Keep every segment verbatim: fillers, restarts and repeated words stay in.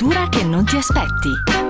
cultura che non ti aspetti.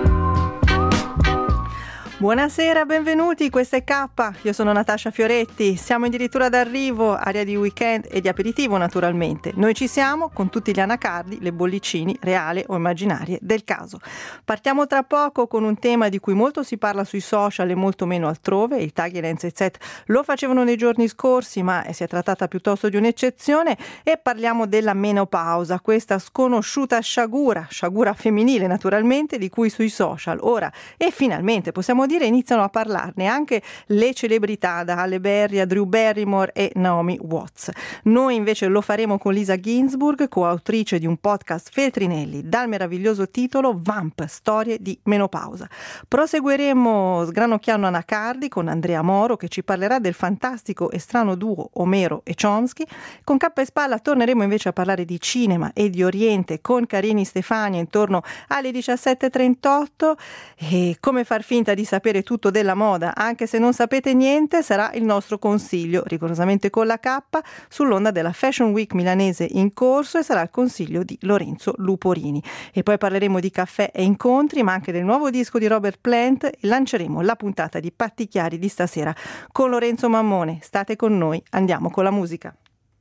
Buonasera, benvenuti, questa è K, io sono Natascia Fioretti, siamo addirittura d'arrivo, area di weekend e di aperitivo naturalmente. Noi ci siamo con tutti gli anacardi, le bollicine, reali o immaginarie del caso. Partiamo tra poco con un tema di cui molto si parla sui social e molto meno altrove, il tag e l'N Z Z lo facevano nei giorni scorsi ma si è trattata piuttosto di un'eccezione e parliamo della menopausa, questa sconosciuta sciagura, sciagura femminile naturalmente, di cui sui social ora e finalmente possiamo dire iniziano a parlarne anche le celebrità da Halle Berry a Drew Barrymore e Naomi Watts. Noi invece lo faremo con Lisa Ginsburg, coautrice di un podcast Feltrinelli dal meraviglioso titolo Vamp, storie di menopausa. Proseguiremo sgranocchiando anacardi con Andrea Moro che ci parlerà del fantastico e strano duo Omero e Chomsky. Con K e Spalla torneremo invece a parlare di cinema e di Oriente con Carini Stefania intorno alle diciassette e trentotto e come far finta di sapere tutto della moda, anche se non sapete niente, sarà il nostro consiglio, rigorosamente con la K, sull'onda della Fashion Week milanese in corso e sarà il consiglio di Lorenzo Luporini. E poi parleremo di caffè e incontri, ma anche del nuovo disco di Robert Plant e lanceremo la puntata di Patti Chiari di stasera con Lorenzo Mammone. State con noi, andiamo con la musica.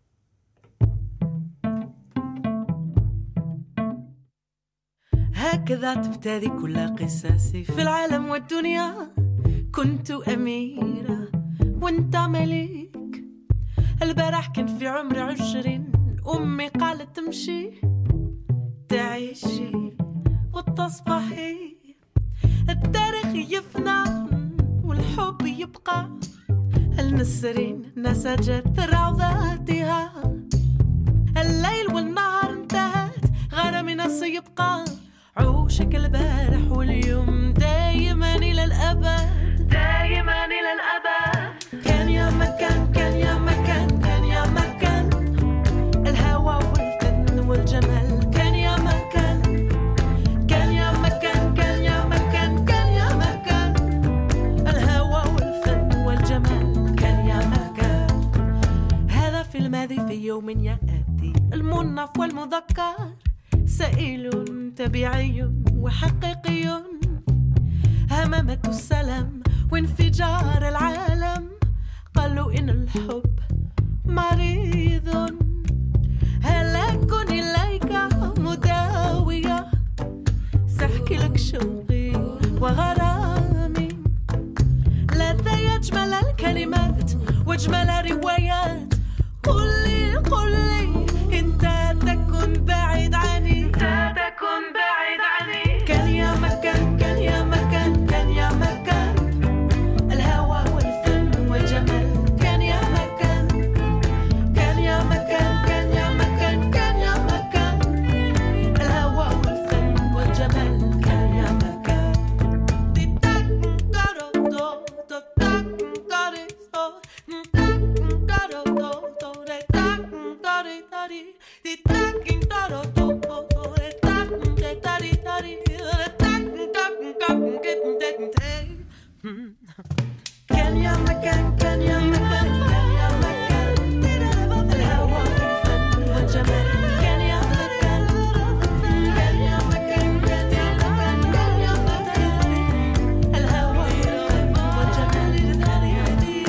هكذا تبتدي كل قصصي في العالم والدنيا. كنت أميرة وانت ملك. البارح كان في عمري عشرين. أمي قالت تمشي تعيشي وتصبحي. التاريخ يفنى والحب يبقى. النسرين نسجت روضاتها. الليل والنهار انتهت غرامي سيبقى. عوشك البارح واليوم دايما إلى الأبد دايما إلى الأبد. كان يا مكان كان يا مكان كان يا مكان الهوى والفن والجمال. كان يا مكان كان يا مكان كان يا مكان كان يا مكان الهوى والفن والجمال. كان يا مكان. هذا في الماضي في يوم يأتي المنف والمذكر. سائل طبيعي وحقيقي. هممة السلام وانفجار العالم. قالوا إن الحب مريض. هلاك إليك مداوية. سأحكي لك شوقي وغرامي. لا يجمل الكلمات واجمل الروايات. قل لي قل لي انت تكن بعيد عني. انت تكن بعيد عني. كان يا مكان كان يا مكان كان يا مكان الهوى والفن والجمال. كان يا مكان كان يا مكان كان يا مكان كان يا مكان الهوى والفن والجمال. كان يا مكان. كان يا مكان كان يا مكان كان يا مكان الهوى والفن والجمال. كان يا مكان كان يا مكان كان يا مكان كان يا مكان الهوى والفن والجمال. كان يا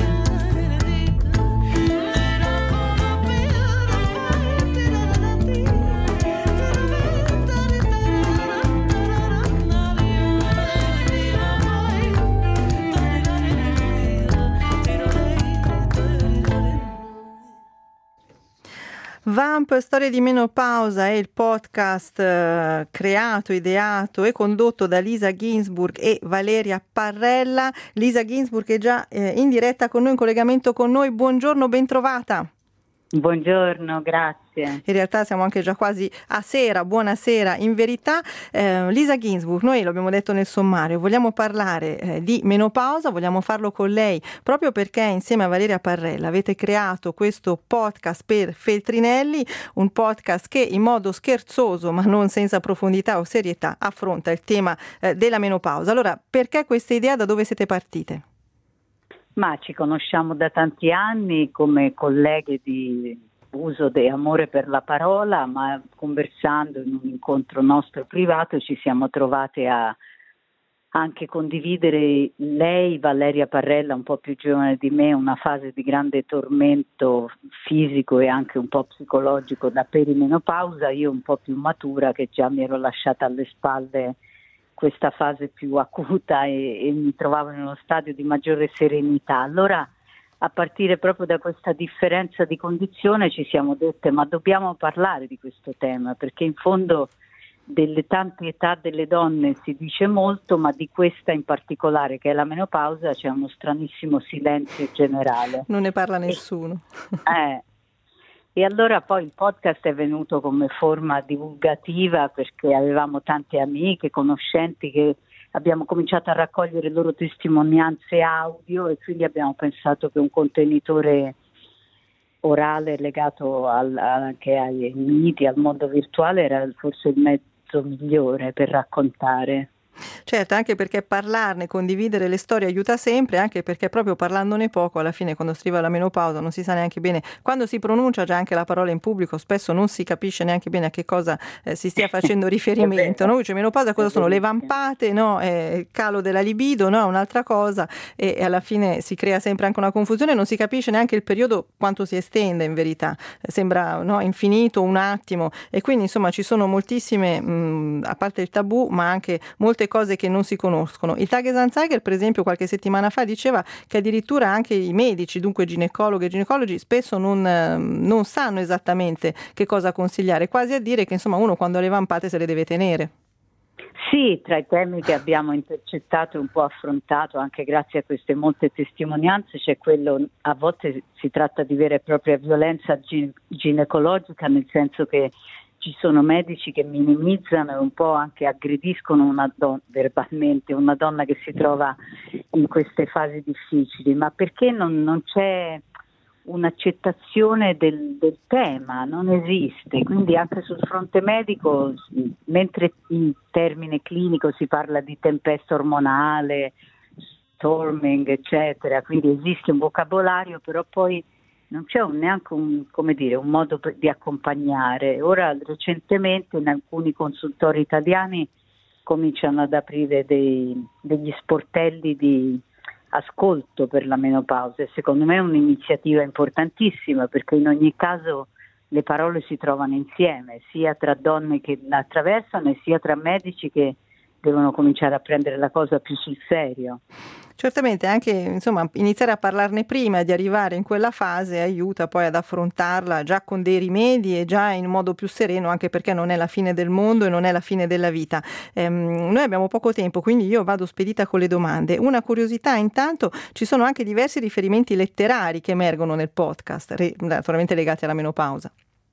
Vamp, storie di menopausa è il podcast eh, creato, ideato e condotto da Lisa Ginsburg e Valeria Parrella. Lisa Ginsburg è già eh, in diretta con noi, in collegamento con noi. Buongiorno, ben trovata. Buongiorno, grazie. In realtà siamo anche già quasi a sera, buonasera. In verità, eh, Lisa Ginsburg, noi l'abbiamo detto nel sommario, vogliamo parlare eh, di menopausa, vogliamo farlo con lei proprio perché insieme a Valeria Parrella avete creato questo podcast per Feltrinelli, un podcast che in modo scherzoso ma non senza profondità o serietà affronta il tema eh, della menopausa. Allora, perché questa idea, da dove siete partite? Ma ci conosciamo da tanti anni come colleghe di uso di amore per la parola, ma conversando in un incontro nostro privato ci siamo trovate a anche condividere, lei, Valeria Parrella, un po' più giovane di me, una fase di grande tormento fisico e anche un po' psicologico da perimenopausa, io un po' più matura che già mi ero lasciata alle spalle questa fase più acuta e, e mi trovavo in uno stadio di maggiore serenità. Allora, a partire proprio da questa differenza di condizione ci siamo dette ma dobbiamo parlare di questo tema, perché in fondo delle tante età delle donne si dice molto, ma di questa in particolare, che è la menopausa, c'è uno stranissimo silenzio generale. Non ne parla nessuno. E, eh, e allora poi il podcast è venuto come forma divulgativa, perché avevamo tante amiche, conoscenti, che abbiamo cominciato a raccogliere le loro testimonianze audio e quindi abbiamo pensato che un contenitore orale legato al, anche ai miti, al mondo virtuale, era forse il mezzo migliore per raccontare. Certo, anche perché parlarne, condividere le storie aiuta sempre, anche perché proprio parlandone poco, alla fine quando si arriva alla menopausa non si sa neanche bene, quando si pronuncia già anche la parola in pubblico, spesso non si capisce neanche bene a che cosa eh, si stia facendo riferimento, no? Cioè, menopausa cosa sono? Le vampate, no? Eh, il calo della libido, no? Un'altra cosa, e, e alla fine si crea sempre anche una confusione, non si capisce neanche il periodo quanto si estende in verità, sembra, no, infinito, un attimo, e quindi insomma ci sono moltissime, mh, a parte il tabù, ma anche molte cose che non si conoscono. Il Tagesanzeiger, per esempio, qualche settimana fa diceva che addirittura anche i medici, dunque ginecologhe e ginecologi, spesso non, non sanno esattamente che cosa consigliare, quasi a dire che insomma uno quando ha le vampate se le deve tenere. Sì, tra i temi che abbiamo intercettato e un po' affrontato anche grazie a queste molte testimonianze c'è quello, a volte si tratta di vera e propria violenza gine- ginecologica, nel senso che ci sono medici che minimizzano e un po' anche aggrediscono una donna, verbalmente, una donna che si trova in queste fasi difficili, ma perché non, non c'è un'accettazione del, del tema, non esiste, quindi anche sul fronte medico, mentre in termine clinico si parla di tempesta ormonale, storming, eccetera, quindi esiste un vocabolario, però poi non c'è un, neanche un, come dire, un modo per, di accompagnare. Ora recentemente in alcuni consultori italiani cominciano ad aprire dei, degli sportelli di ascolto per la menopausa e secondo me è un'iniziativa importantissima, perché in ogni caso le parole si trovano insieme, sia tra donne che la attraversano e sia tra medici che devono cominciare a prendere la cosa più sul serio. Certamente anche insomma iniziare a parlarne prima di arrivare in quella fase aiuta poi ad affrontarla già con dei rimedi e già in modo più sereno, anche perché non è la fine del mondo e non è la fine della vita. Ehm, noi abbiamo poco tempo, quindi io vado spedita con le domande. Una curiosità intanto, ci sono anche diversi riferimenti letterari che emergono nel podcast, re- naturalmente legati alla menopausa.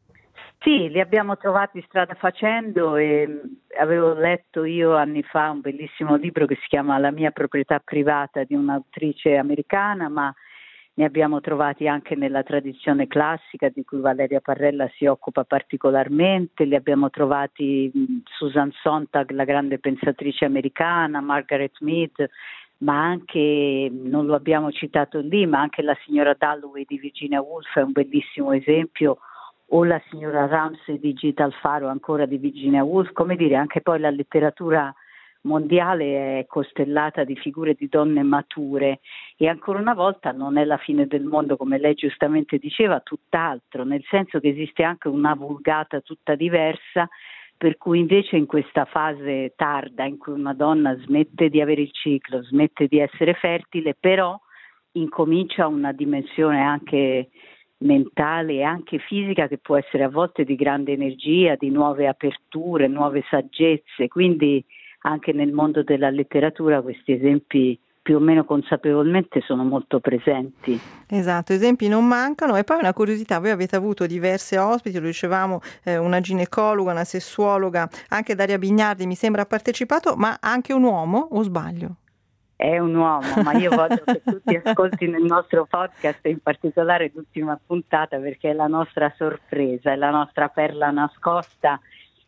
Sì, li abbiamo trovati strada facendo e avevo letto io anni fa un bellissimo libro che si chiama La mia proprietà privata di un'autrice americana, ma ne abbiamo trovati anche nella tradizione classica di cui Valeria Parrella si occupa particolarmente, li abbiamo trovati Susan Sontag, la grande pensatrice americana, Margaret Mead, ma anche, non lo abbiamo citato lì, ma anche la signora Dalloway di Virginia Woolf è un bellissimo esempio, o la signora Ramsey di Gita Alfaro ancora di Virginia Woolf, come dire, anche poi la letteratura mondiale è costellata di figure di donne mature e ancora una volta non è la fine del mondo, come lei giustamente diceva, tutt'altro, nel senso che esiste anche una vulgata tutta diversa, per cui invece in questa fase tarda in cui una donna smette di avere il ciclo, smette di essere fertile, però incomincia una dimensione anche mentale e anche fisica che può essere a volte di grande energia, di nuove aperture, nuove saggezze, quindi anche nel mondo della letteratura questi esempi più o meno consapevolmente sono molto presenti. Esatto, esempi non mancano. E poi una curiosità, voi avete avuto diverse ospiti, lo dicevamo, eh, una ginecologa, una sessuologa, anche Daria Bignardi mi sembra ha partecipato, ma anche un uomo, o sbaglio? È un uomo, ma io voglio che tutti ascoltino il nostro podcast, in particolare l'ultima puntata, perché è la nostra sorpresa, è la nostra perla nascosta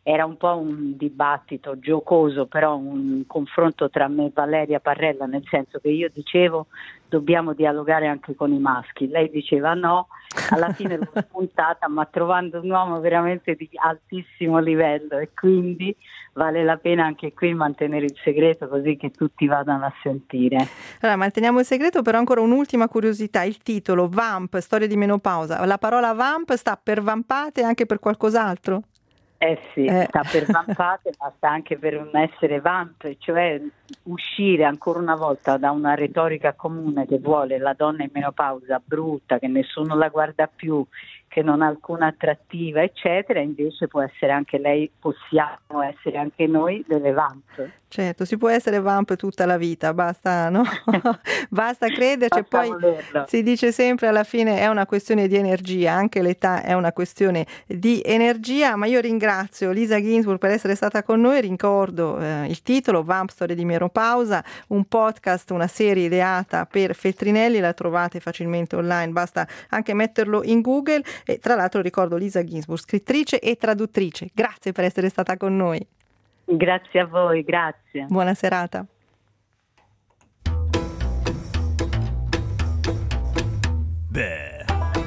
era un po' un dibattito giocoso, però un confronto tra me e Valeria Parrella, nel senso che io dicevo dobbiamo dialogare anche con i maschi, lei diceva no, alla fine l'ho spuntata, ma trovando un uomo veramente di altissimo livello, e quindi vale la pena anche qui mantenere il segreto, così che tutti vadano a sentire. Allora, manteniamo il segreto, però ancora un'ultima curiosità, il titolo Vamp, storia di menopausa, la parola vamp sta per vampate e anche per qualcos'altro? Eh sì, eh. sta per vampate, ma sta anche per un essere vamp, cioè uscire ancora una volta da una retorica comune che vuole la donna in menopausa brutta, che nessuno la guarda più, che non ha alcuna attrattiva, eccetera, invece può essere anche lei, possiamo essere anche noi delle vamp. Certo, si può essere vamp tutta la vita, basta, no? Basta crederci, e poi volerlo. Si dice sempre alla fine è una questione di energia, anche l'età è una questione di energia, ma io ringrazio Lisa Ginsburg per essere stata con noi, ricordo eh, il titolo Vamp, storia di menopausa, un podcast, una serie ideata per Feltrinelli, la trovate facilmente online, basta anche metterlo in Google. E tra l'altro ricordo Lisa Ginsburg, scrittrice e traduttrice. Grazie per essere stata con noi. Grazie a voi, grazie. Buona serata. Beh.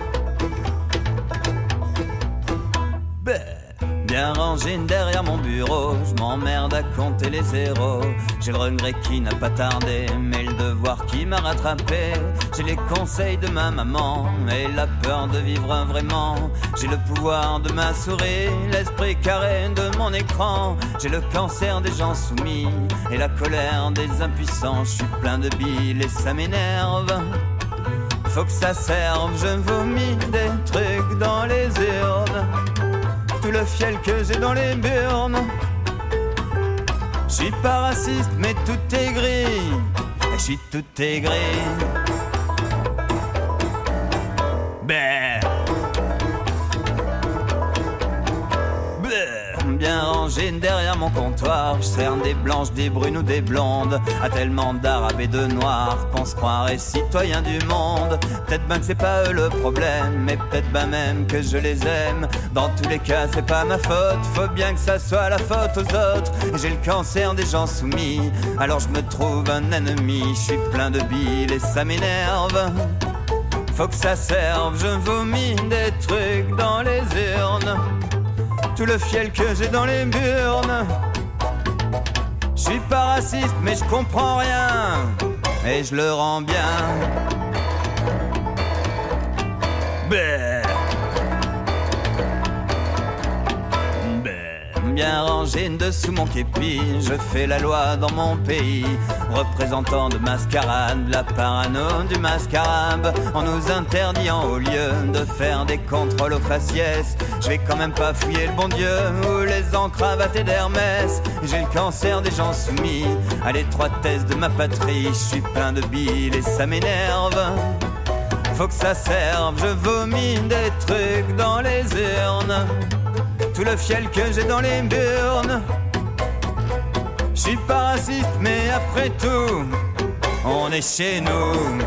Beh. Bien rangé derrière mon bureau, je m'emmerde à compter les zéros. J'ai le regret qui n'a pas tardé, mais le devoir qui m'a rattrapé. J'ai les conseils de ma maman et la peur de vivre vraiment. J'ai le pouvoir de ma souris, l'esprit carré de mon écran. J'ai le cancer des gens soumis et la colère des impuissants. Je suis plein de bile et ça m'énerve. Faut que ça serve, je vomis des trucs dans les urnes. Tout le fiel que j'ai dans les burnes. Je suis pas raciste mais tout est gris. Je suis tout est gris. Ben. Bien rangé derrière mon comptoir, je cerne des blanches, des brunes ou des blondes, à tellement d'arabes et de noirs qu'on se croirait citoyens du monde. Peut-être ben que c'est pas eux le problème, mais peut-être ben même que je les aime. Dans tous les cas c'est pas ma faute, faut bien que ça soit la faute aux autres. J'ai le cancer des gens soumis, alors je me trouve un ennemi. Je suis plein de bile et ça m'énerve. Faut que ça serve, je vomis des trucs dans les urnes. Tout le fiel que j'ai dans les burnes. Je suis pas raciste mais je comprends rien, et je le rends bien. Bé. Bien rangé dessous mon képi, je fais la loi dans mon pays. Représentant de mascarade, la parano du mascarabe. En nous interdisant au lieu de faire des contrôles aux faciès. Je vais quand même pas fouiller le bon Dieu ou les encravatés d'Hermès. J'ai le cancer des gens soumis à l'étroitesse de ma patrie. Je suis plein de bile et ça m'énerve. Faut que ça serve, je vomis des trucs dans les urnes. Tout le fiel que j'ai dans les burnes. Je suis pas raciste mais après tout on est chez nous.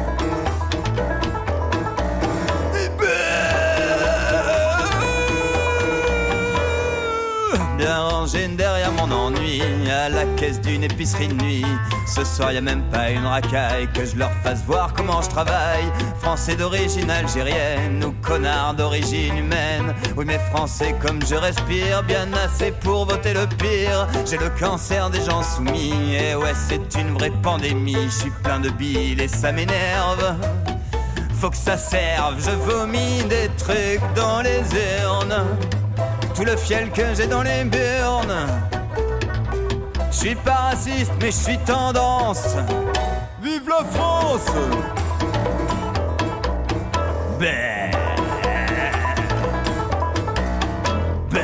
Bien rangé derrière mon ennui, à la caisse d'une épicerie de nuit. Ce soir y a même pas une racaille, que je leur fasse voir comment je travaille. Français d'origine algérienne ou connard d'origine humaine. Oui mais français comme je respire, bien assez pour voter le pire. J'ai le cancer des gens soumis, et ouais c'est une vraie pandémie. Je suis plein de bile et ça m'énerve. Faut que ça serve, je vomis des trucs dans les urnes. Tout le fiel que j'ai dans les burnes. Je suis pas raciste mais je suis tendance. Vive la France. Ben. Ben.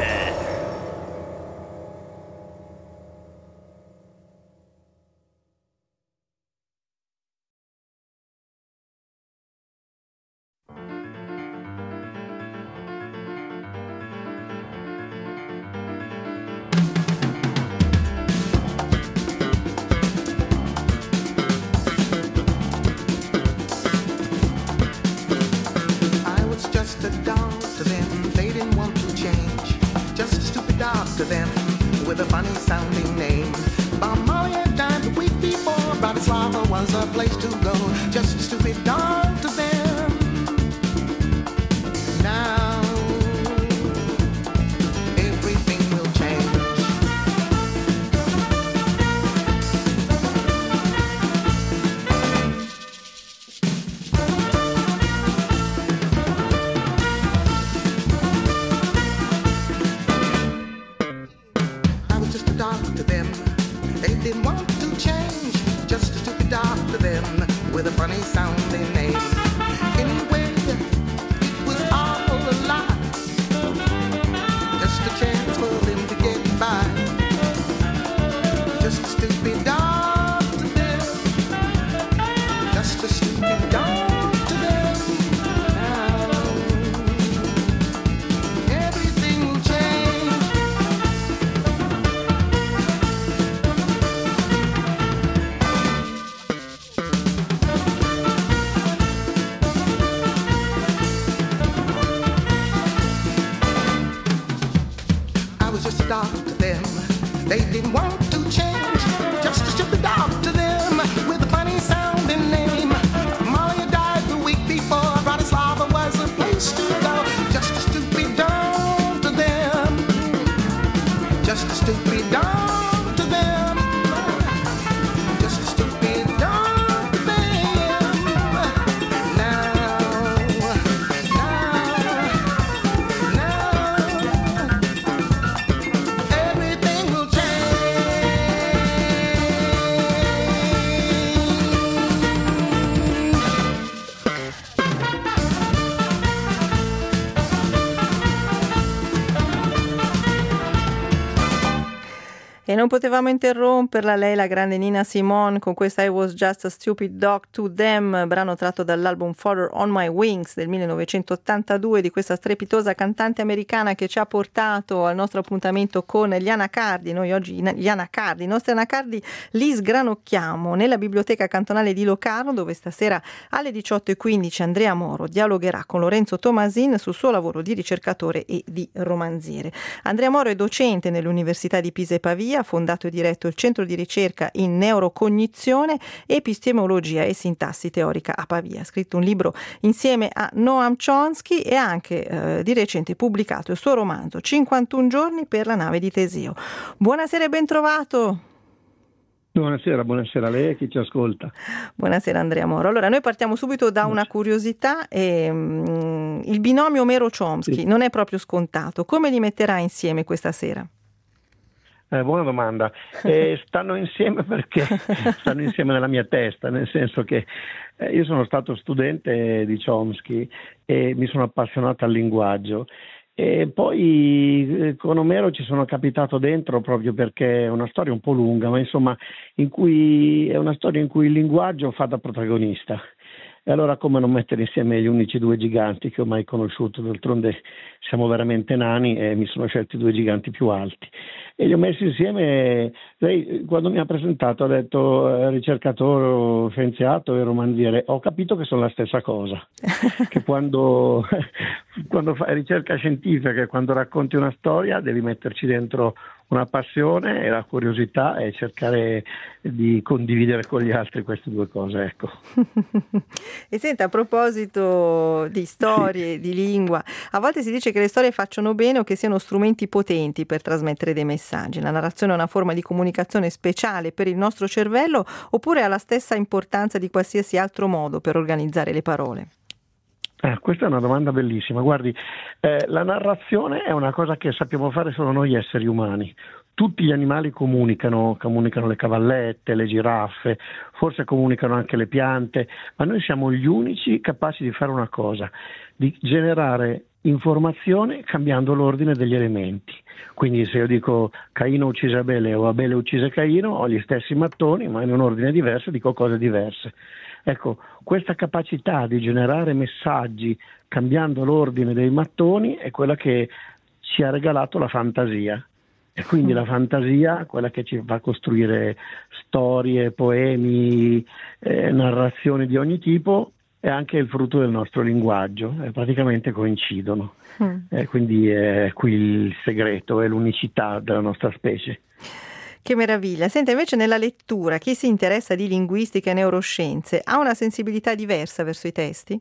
sounding name. Balmalia died the week before. Bratislava was a place to go. Just a stupid dog to them. Now everything will change. I was just a dog to them. They didn't want to change. Just a stupid dog to them with a funny sounding name. Anyway, it was all a lie. Just a chance for them to get by. Just a stupid dog to them. Just a stupid dog to them. Now everything will change. I was just a dog to them. They didn't want to change. Just a stupid dog to them with a funny sounding name. Malia died the week before. Bratislava was a place to go. Just a stupid dog to them. Just a stupid dog to them. Just a stupid dog to them. Now, now, now. Everything will change. E non potevamo interromperla, lei, la grande Nina Simone, con questa I Was Just a Stupid Dog to Them, brano tratto dall'album Flutter on My Wings del millenovecentottantadue, di questa strepitosa cantante americana che ci ha portato al nostro appuntamento con gli anacardi. Noi oggi gli anacardi, i nostri anacardi li sgranocchiamo nella biblioteca cantonale di Locarno, dove stasera alle diciotto e quindici Andrea Moro dialogherà con Lorenzo Tomasin sul suo lavoro di ricercatore e di romanziere. Andrea Moro è docente nell'Università di Pisa e Pavia, ha fondato e diretto il centro di ricerca in neurocognizione, epistemologia e sintassi teorica a Pavia. Ha scritto un libro insieme a Noam Chomsky e ha anche eh, di recente pubblicato il suo romanzo cinquantuno giorni per la nave di Teseo. Buonasera e ben trovato. Buonasera, buonasera a lei e chi ci ascolta. Buonasera Andrea Moro. Allora, noi partiamo subito da una curiosità. E, um, il binomio Omero-Chomsky sì. non è proprio scontato. Come li metterà insieme questa sera? Eh, buona domanda. Eh, stanno insieme perché stanno insieme nella mia testa, nel senso che eh, io sono stato studente di Chomsky e mi sono appassionato al linguaggio. E poi eh, con Omero ci sono capitato dentro proprio perché è una storia un po' lunga, ma insomma in cui è una storia in cui il linguaggio fa da protagonista. E allora come non mettere insieme gli unici due giganti che ho mai conosciuto? D'altronde siamo veramente nani e mi sono scelti due giganti più alti. E li ho messi insieme. Lei quando mi ha presentato ha detto eh, ricercatore, scienziato e romanziere. Ho capito che sono la stessa cosa. Che quando, quando fai ricerca scientifica e quando racconti una storia devi metterci dentro una passione e la curiosità e cercare di condividere con gli altri queste due cose, ecco. E senta, a proposito di storie, sì. di lingua, a volte si dice che le storie facciano bene o che siano strumenti potenti per trasmettere dei messaggi. La narrazione è una forma di comunicazione speciale per il nostro cervello oppure ha la stessa importanza di qualsiasi altro modo per organizzare le parole? Eh, questa è una domanda bellissima. Guardi, eh, la narrazione è una cosa che sappiamo fare solo noi esseri umani. Tutti gli animali comunicano, comunicano le cavallette, le giraffe, forse comunicano anche le piante, ma noi siamo gli unici capaci di fare una cosa, di generare informazione cambiando l'ordine degli elementi. Quindi se io dico Caino uccise Abele o Abele uccise Caino, ho gli stessi mattoni, ma in un ordine diverso dico cose diverse. Ecco, questa capacità di generare messaggi cambiando l'ordine dei mattoni è quella che ci ha regalato la fantasia. E quindi la fantasia, quella che ci fa costruire storie, poemi, eh, narrazioni di ogni tipo, è anche il frutto del nostro linguaggio, eh, praticamente coincidono. Mm. Eh, quindi è qui il segreto, è l'unicità della nostra specie. Che meraviglia. Senta, invece nella lettura, chi si interessa di linguistica e neuroscienze ha una sensibilità diversa verso i testi?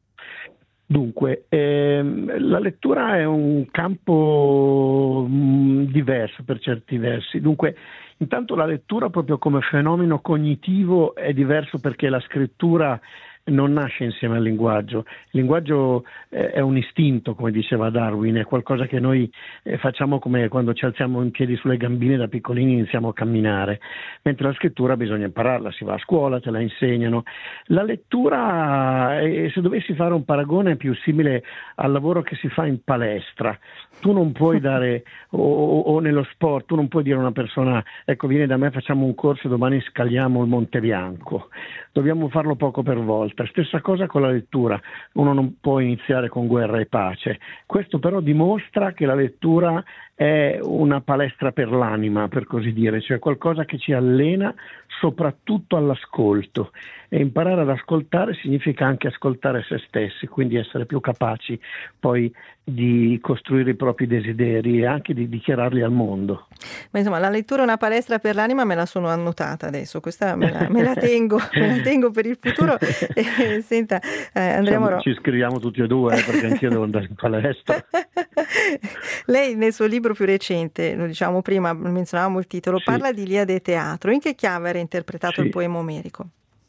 Dunque, ehm, la lettura è un campo mh, diverso per certi versi. Dunque, intanto la lettura proprio come fenomeno cognitivo è diverso perché la scrittura non nasce insieme al linguaggio. Il linguaggio eh, è un istinto, come diceva Darwin, è qualcosa che noi eh, facciamo come quando ci alziamo in piedi sulle gambine da piccolini e iniziamo a camminare, mentre la scrittura bisogna impararla, si va a scuola, te la insegnano. La lettura, eh, se dovessi fare un paragone, è più simile al lavoro che si fa in palestra. Tu non puoi dare, o, o nello sport, tu non puoi dire a una persona, ecco, vieni da me, facciamo un corso e domani scaliamo il Monte Bianco. Dobbiamo farlo poco per volta. Stessa cosa con la lettura, uno non può iniziare con Guerra e Pace. Questo però dimostra che la lettura è una palestra per l'anima, per così dire, cioè qualcosa che ci allena soprattutto all'ascolto, e imparare ad ascoltare significa anche ascoltare se stessi, quindi essere più capaci poi di costruire i propri desideri e anche di dichiararli al mondo. Ma insomma, la lettura è una palestra per l'anima, me la sono annotata adesso, questa me la, me la tengo, me la tengo per il futuro. E, senta, eh, Andrea Moro, ci scriviamo tutti e due, eh, perché anch'io devo andare in palestra. Lei nel suo libro più recente, lo diciamo prima, menzionavamo il titolo, sì. parla di Iliade e teatro. In che chiave era interpretato sì. il poema omerico?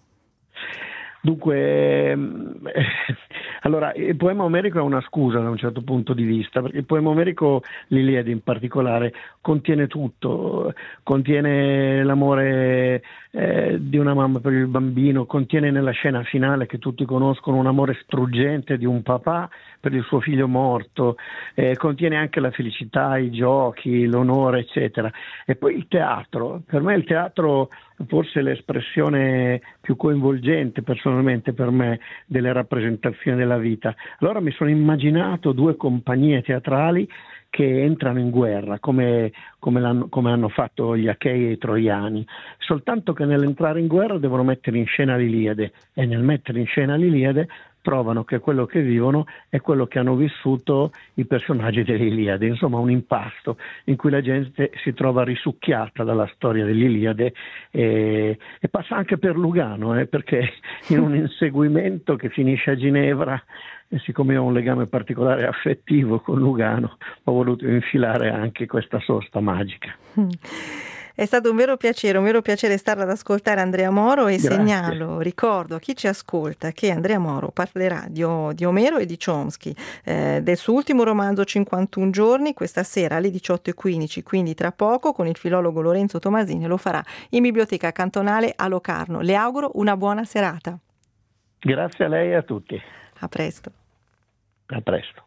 Dunque, ehm, allora, il poema omerico è una scusa da un certo punto di vista, perché il poema omerico, l'Iliade in particolare, contiene tutto, contiene l'amore eh, di una mamma per il bambino, contiene nella scena finale che tutti conoscono un amore struggente di un papà per il suo figlio morto, eh, contiene anche la felicità, i giochi, l'onore, eccetera. E poi il teatro, per me il teatro forse l'espressione più coinvolgente personalmente per me delle rappresentazioni della vita. Allora mi sono immaginato due compagnie teatrali che entrano in guerra, come, come, l'hanno, come hanno fatto gli Achei e i Troiani, soltanto che nell'entrare in guerra devono mettere in scena l'Iliade, e nel mettere in scena l'Iliade provano che quello che vivono è quello che hanno vissuto i personaggi dell'Iliade, insomma un impasto in cui la gente si trova risucchiata dalla storia dell'Iliade e, e passa anche per Lugano, eh, perché in un inseguimento che finisce a Ginevra, e siccome ho un legame particolare affettivo con Lugano, ho voluto infilare anche questa sosta magica. È stato un vero piacere, un vero piacere stare ad ascoltare Andrea Moro, e Grazie. segnalo, ricordo a chi ci ascolta che Andrea Moro parlerà di, di Omero e di Chomsky, eh, del suo ultimo romanzo cinquantuno giorni, questa sera alle diciotto e quindici, quindi tra poco, con il filologo Lorenzo Tomasini, lo farà in Biblioteca Cantonale a Locarno. Le auguro una buona serata. Grazie a lei e a tutti. A presto. A presto.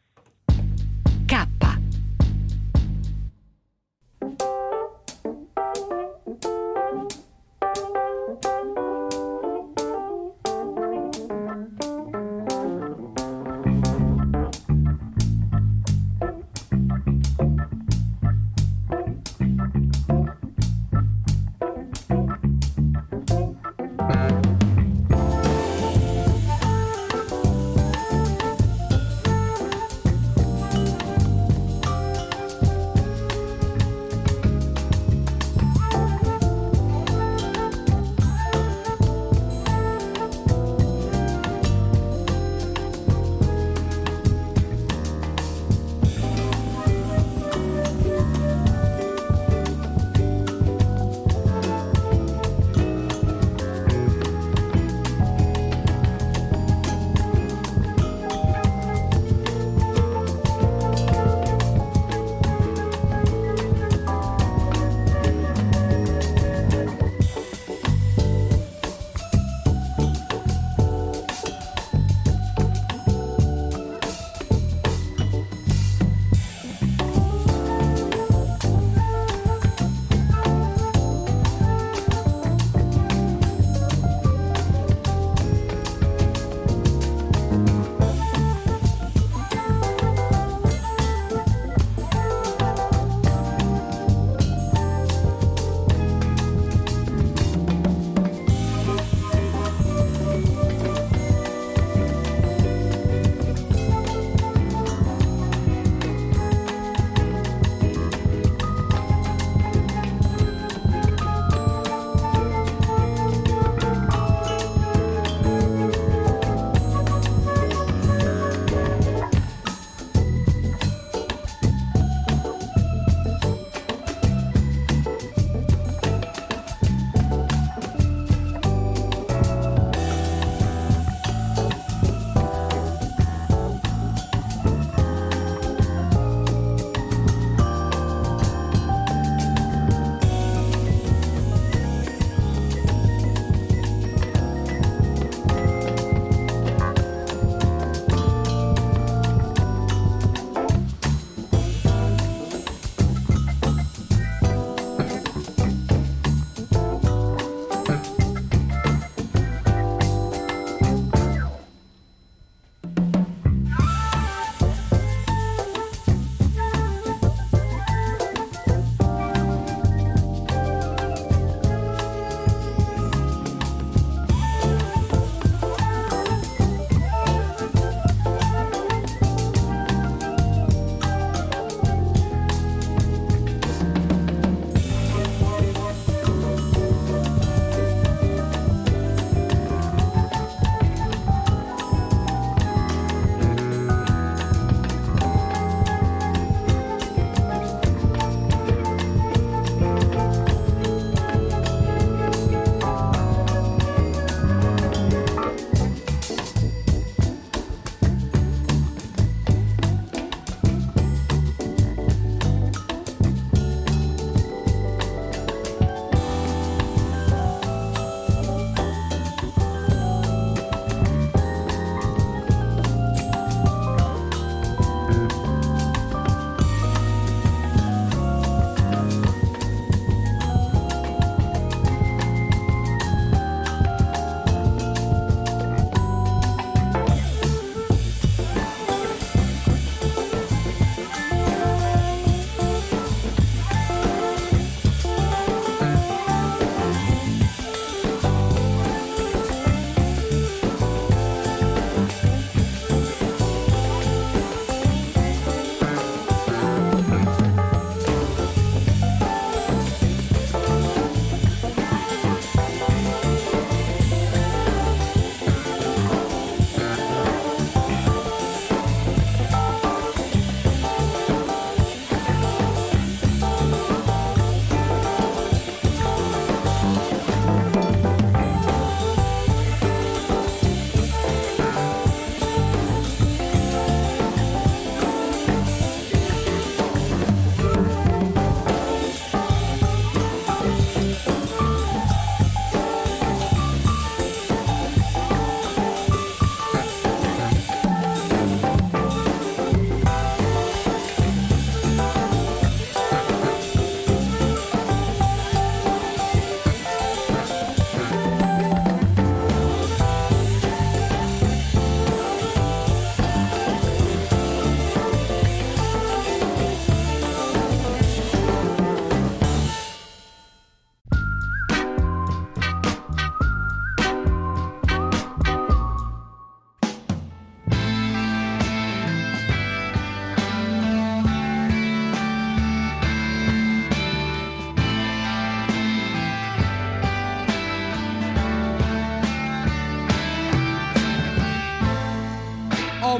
K.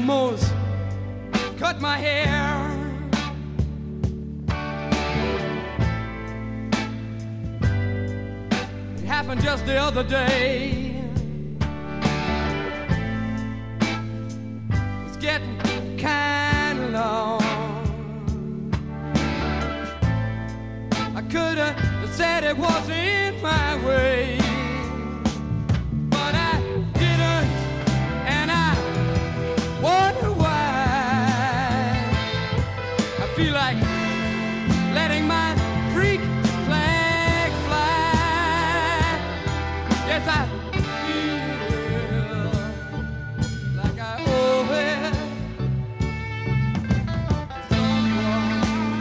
almost cut my hair. It happened just the other day. It's getting kind of long. I could have said it wasn't my way, but I didn't, and I wonder why. I feel like letting my freak flag fly. Yes, I feel like I owe it to someone.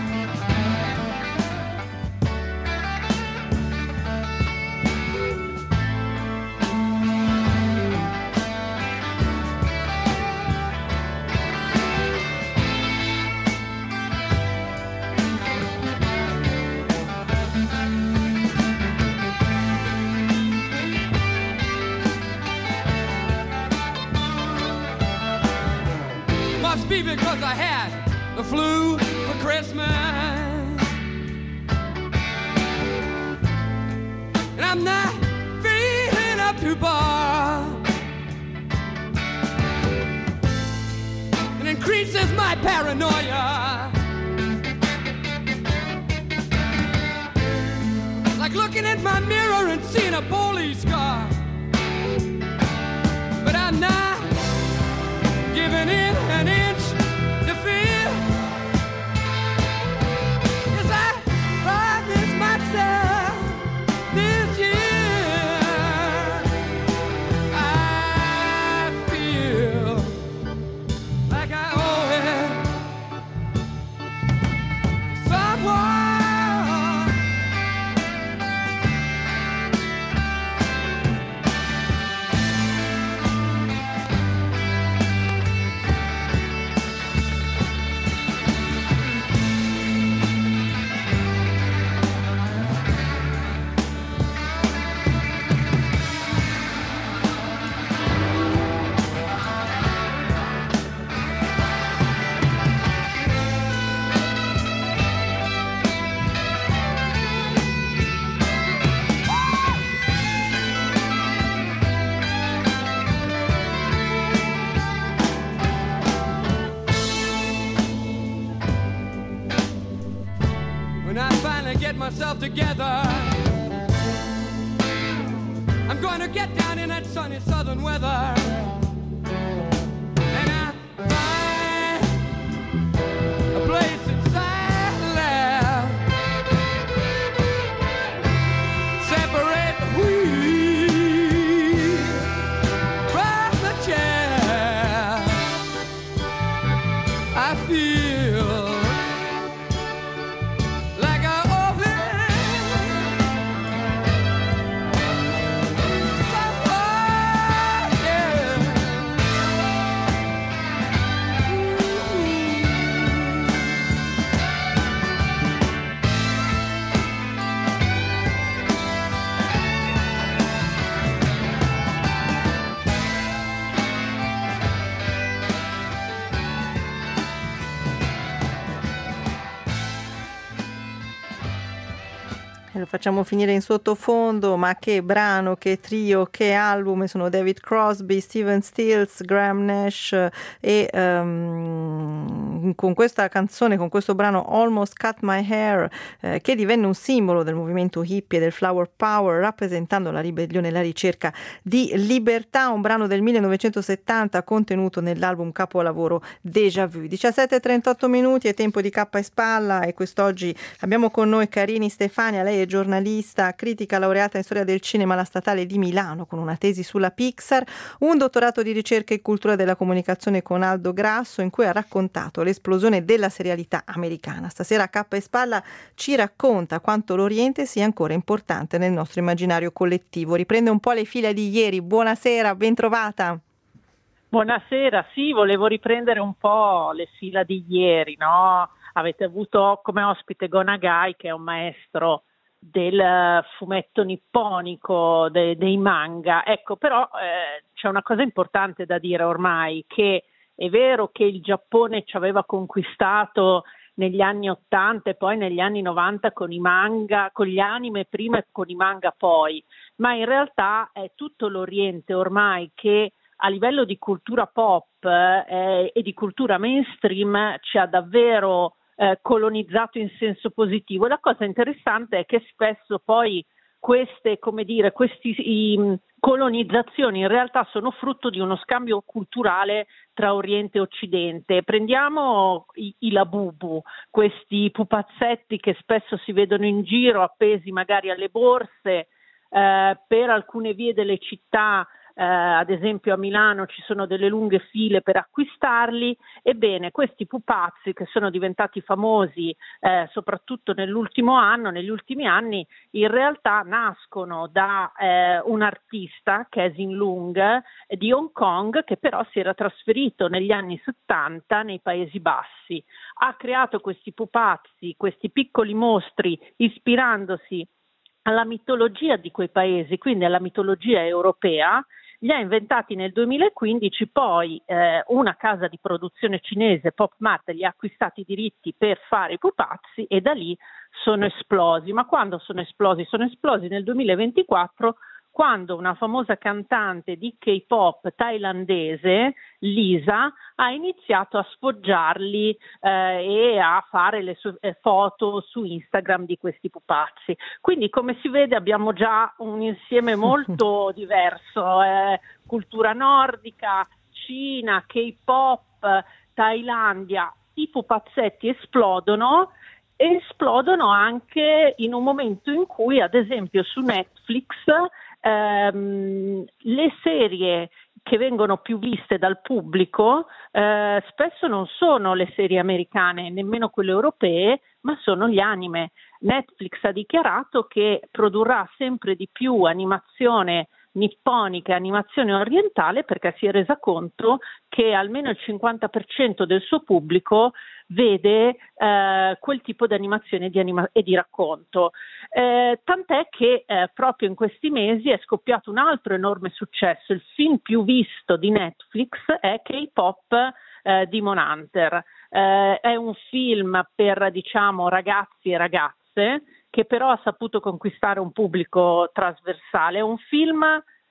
Must be because I had the flu for Christmas, and I'm not feeling up to bar. It increases my paranoia, like looking at my mirror and seeing a police car. But I'm not giving in an inch to fear. Yes, I promised myself this year. I feel like I owe it to someone. When I finally get myself together, I'm going to get down in that sunny southern weather, and I find a place inside left, separate the wheat from the chair. I feel like I owe it to someone, yeah. E lo facciamo finire in sottofondo, ma che brano, che trio, che album! Sono David Crosby, Stephen Stills, Graham Nash e um, con questa canzone, con questo brano Almost Cut My Hair, eh, che divenne un simbolo del movimento hippie e del flower power, rappresentando la ribellione e la ricerca di libertà, un brano del millenovecentosettanta contenuto nell'album capolavoro Déjà Vu. diciassette e trentotto minuti, è tempo di Cappa e Spalla, e quest'oggi abbiamo con noi Carini Stefania. Lei è giornalista, critica laureata in storia del cinema alla Statale di Milano con una tesi sulla Pixar, un dottorato di ricerca e cultura della comunicazione con Aldo Grasso, in cui ha raccontato l'esplosione della serialità americana. Stasera a Cappa e Spalla ci racconta quanto l'Oriente sia ancora importante nel nostro immaginario collettivo. Riprende un po' le fila di ieri. Buonasera, ben trovata. Buonasera, sì, volevo riprendere un po' le fila di ieri, no? Avete avuto come ospite Go Nagai, che è un maestro del fumetto nipponico, de, dei manga. Ecco, però eh, c'è una cosa importante da dire ormai, che È vero che il Giappone ci aveva conquistato negli anni ottanta e poi negli anni novanta con i manga, con gli anime prima e con i manga poi, ma in realtà è tutto l'Oriente ormai che a livello di cultura pop eh, e di cultura mainstream ci ha davvero eh, colonizzato in senso positivo. La cosa interessante è che spesso poi queste, come dire, queste colonizzazioni in realtà sono frutto di uno scambio culturale tra Oriente e Occidente. Prendiamo i, i labubu, questi pupazzetti che spesso si vedono in giro appesi magari alle borse eh, per alcune vie delle città. Eh, ad esempio a Milano ci sono delle lunghe file per acquistarli. Ebbene, questi pupazzi che sono diventati famosi eh, soprattutto nell'ultimo anno, negli ultimi anni, in realtà nascono da eh, un artista che è Sin Lung eh, di Hong Kong, che però si era trasferito negli anni settanta nei Paesi Bassi. Ha creato questi pupazzi, questi piccoli mostri, ispirandosi alla mitologia di quei paesi, quindi alla mitologia europea. Li ha inventati nel duemilaquindici, poi eh, una casa di produzione cinese, Pop Mart, li ha acquistati i diritti per fare i pupazzi e da lì sono esplosi. Ma quando sono esplosi? Sono esplosi nel duemilaventiquattro, quando una famosa cantante di K-pop thailandese, Lisa, ha iniziato a sfoggiarli eh, e a fare le sue eh, foto su Instagram di questi pupazzi. Quindi, come si vede, abbiamo già un insieme molto diverso, eh, cultura nordica, Cina, K-pop, Thailandia. I pupazzetti esplodono, e esplodono anche in un momento in cui, ad esempio, su Netflix ehm, le serie che vengono più viste dal pubblico eh, spesso non sono le serie americane, nemmeno quelle europee, ma sono gli anime. Netflix ha dichiarato che produrrà sempre di più animazione nipponica e animazione orientale, perché si è resa conto che almeno il cinquanta per cento del suo pubblico vede eh, quel tipo di animazione e di, anima- e di racconto. Eh, tant'è che eh, proprio in questi mesi è scoppiato un altro enorme successo. Il film più visto di Netflix è K-pop eh, Demon Hunter. Eh, è un film per, diciamo, ragazzi e ragazze, che però ha saputo conquistare un pubblico trasversale. È un film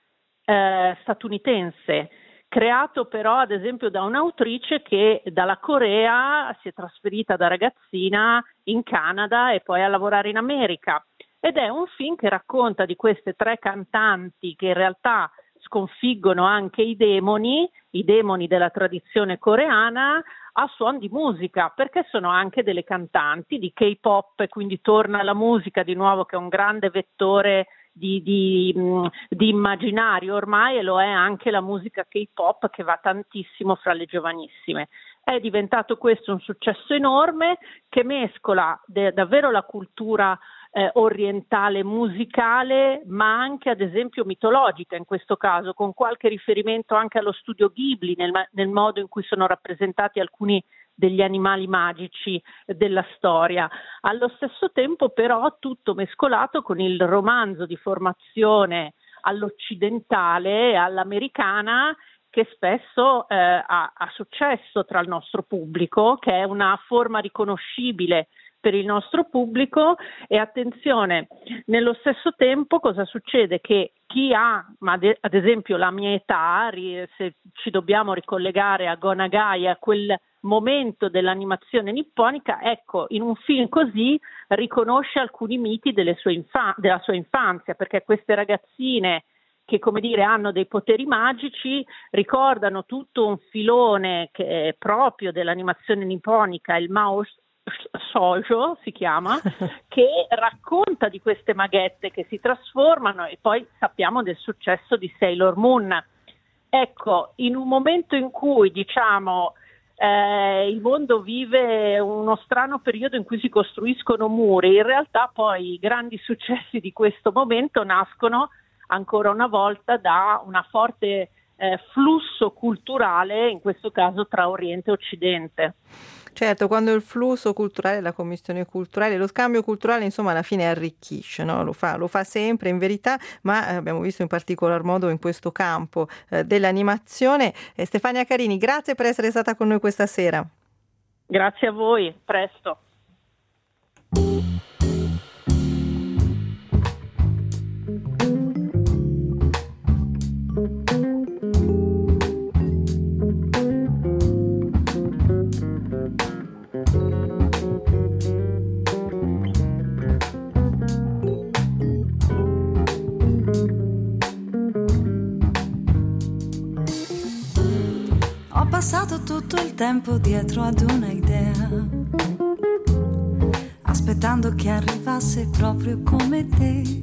eh, statunitense, creato però ad esempio da un'autrice che dalla Corea si è trasferita da ragazzina in Canada e poi a lavorare in America. Ed è un film che racconta di queste tre cantanti che in realtà sconfiggono anche i demoni, i demoni della tradizione coreana, a suon di musica, perché sono anche delle cantanti di K-pop, e quindi torna la musica di nuovo, che è un grande vettore di, di, di immaginario ormai, e lo è anche la musica K-pop, che va tantissimo fra le giovanissime. È diventato questo un successo enorme che mescola de- davvero la cultura eh, orientale musicale, ma anche ad esempio mitologica in questo caso, con qualche riferimento anche allo studio Ghibli nel, nel modo in cui sono rappresentati alcuni degli animali magici della storia. Allo stesso tempo però tutto mescolato con il romanzo di formazione all'occidentale e all'americana, che spesso eh, ha, ha successo tra il nostro pubblico, che è una forma riconoscibile per il nostro pubblico. E attenzione, nello stesso tempo cosa succede? Che chi ha, ma de, ad esempio la mia età, se ci dobbiamo ricollegare a Go Nagai, a quel momento dell'animazione nipponica, ecco, in un film così riconosce alcuni miti delle sue infa- della sua infanzia, perché queste ragazzine che, come dire, hanno dei poteri magici, ricordano tutto un filone che è proprio dell'animazione nipponica, il Mao Shoujo si chiama, che racconta di queste maghette che si trasformano, e poi sappiamo del successo di Sailor Moon. Ecco, in un momento in cui, diciamo, eh, il mondo vive uno strano periodo in cui si costruiscono muri, in realtà poi i grandi successi di questo momento nascono ancora una volta da una forte eh, flusso culturale, in questo caso tra Oriente e Occidente. Certo, quando il flusso culturale, la commissione culturale, lo scambio culturale, insomma, alla fine arricchisce, no? Lo fa, lo fa sempre in verità, ma eh, abbiamo visto in particolar modo in questo campo eh, dell'animazione. Eh, Stefania Carini, grazie per essere stata con noi questa sera. Grazie a voi, presto. Ho passato tutto il tempo dietro ad una idea, aspettando che arrivasse proprio come te.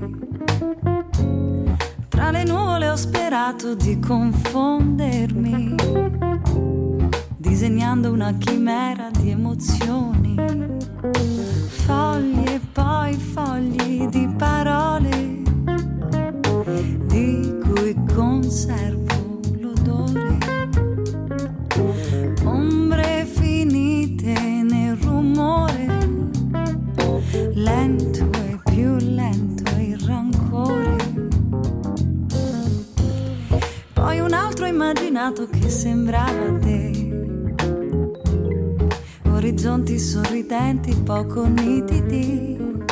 Tra le nuvole ho sperato di confondermi, disegnando una chimera di emozioni, fogli e poi fogli di parole di cui conservo l'odore, ombre finite nel rumore, lento e più lento il rancore. Poi un altro immaginato che sembrava te, orizzonti sorridenti poco nitidi.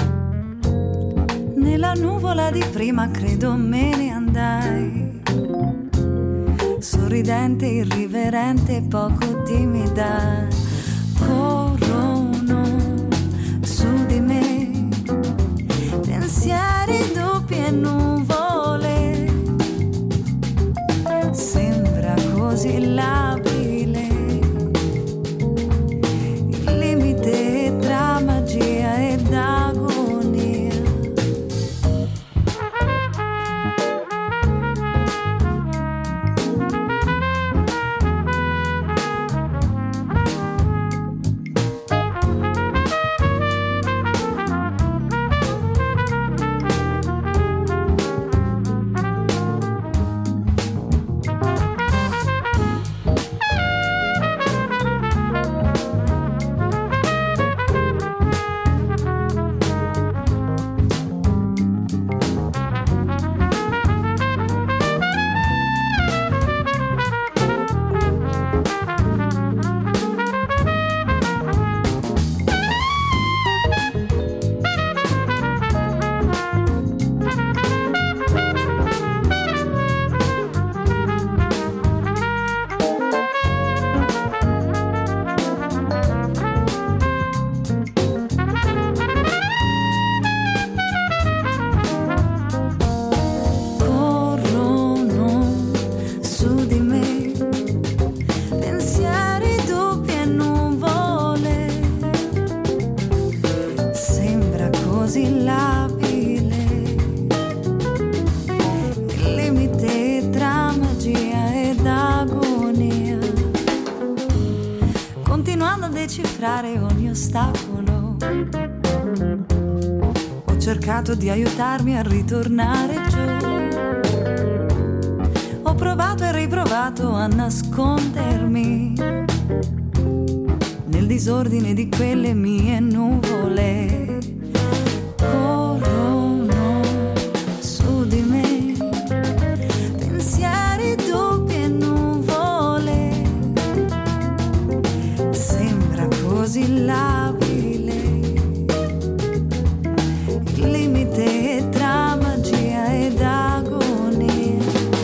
Nella nuvola di prima credo me ne andai, sorridente, irriverente, poco timida. Corrono su di me pensieri doppi e nuvole, sembra così labile il limite tra magia ed agonia. Ogni ostacolo ho cercato di aiutarmi a ritornare giù, ho provato e riprovato a nascondermi nel disordine di quelle mie nuvole. Corrono su di me pensieri doppi e nuvole, sembra così labile il limite tra magia ed agonia.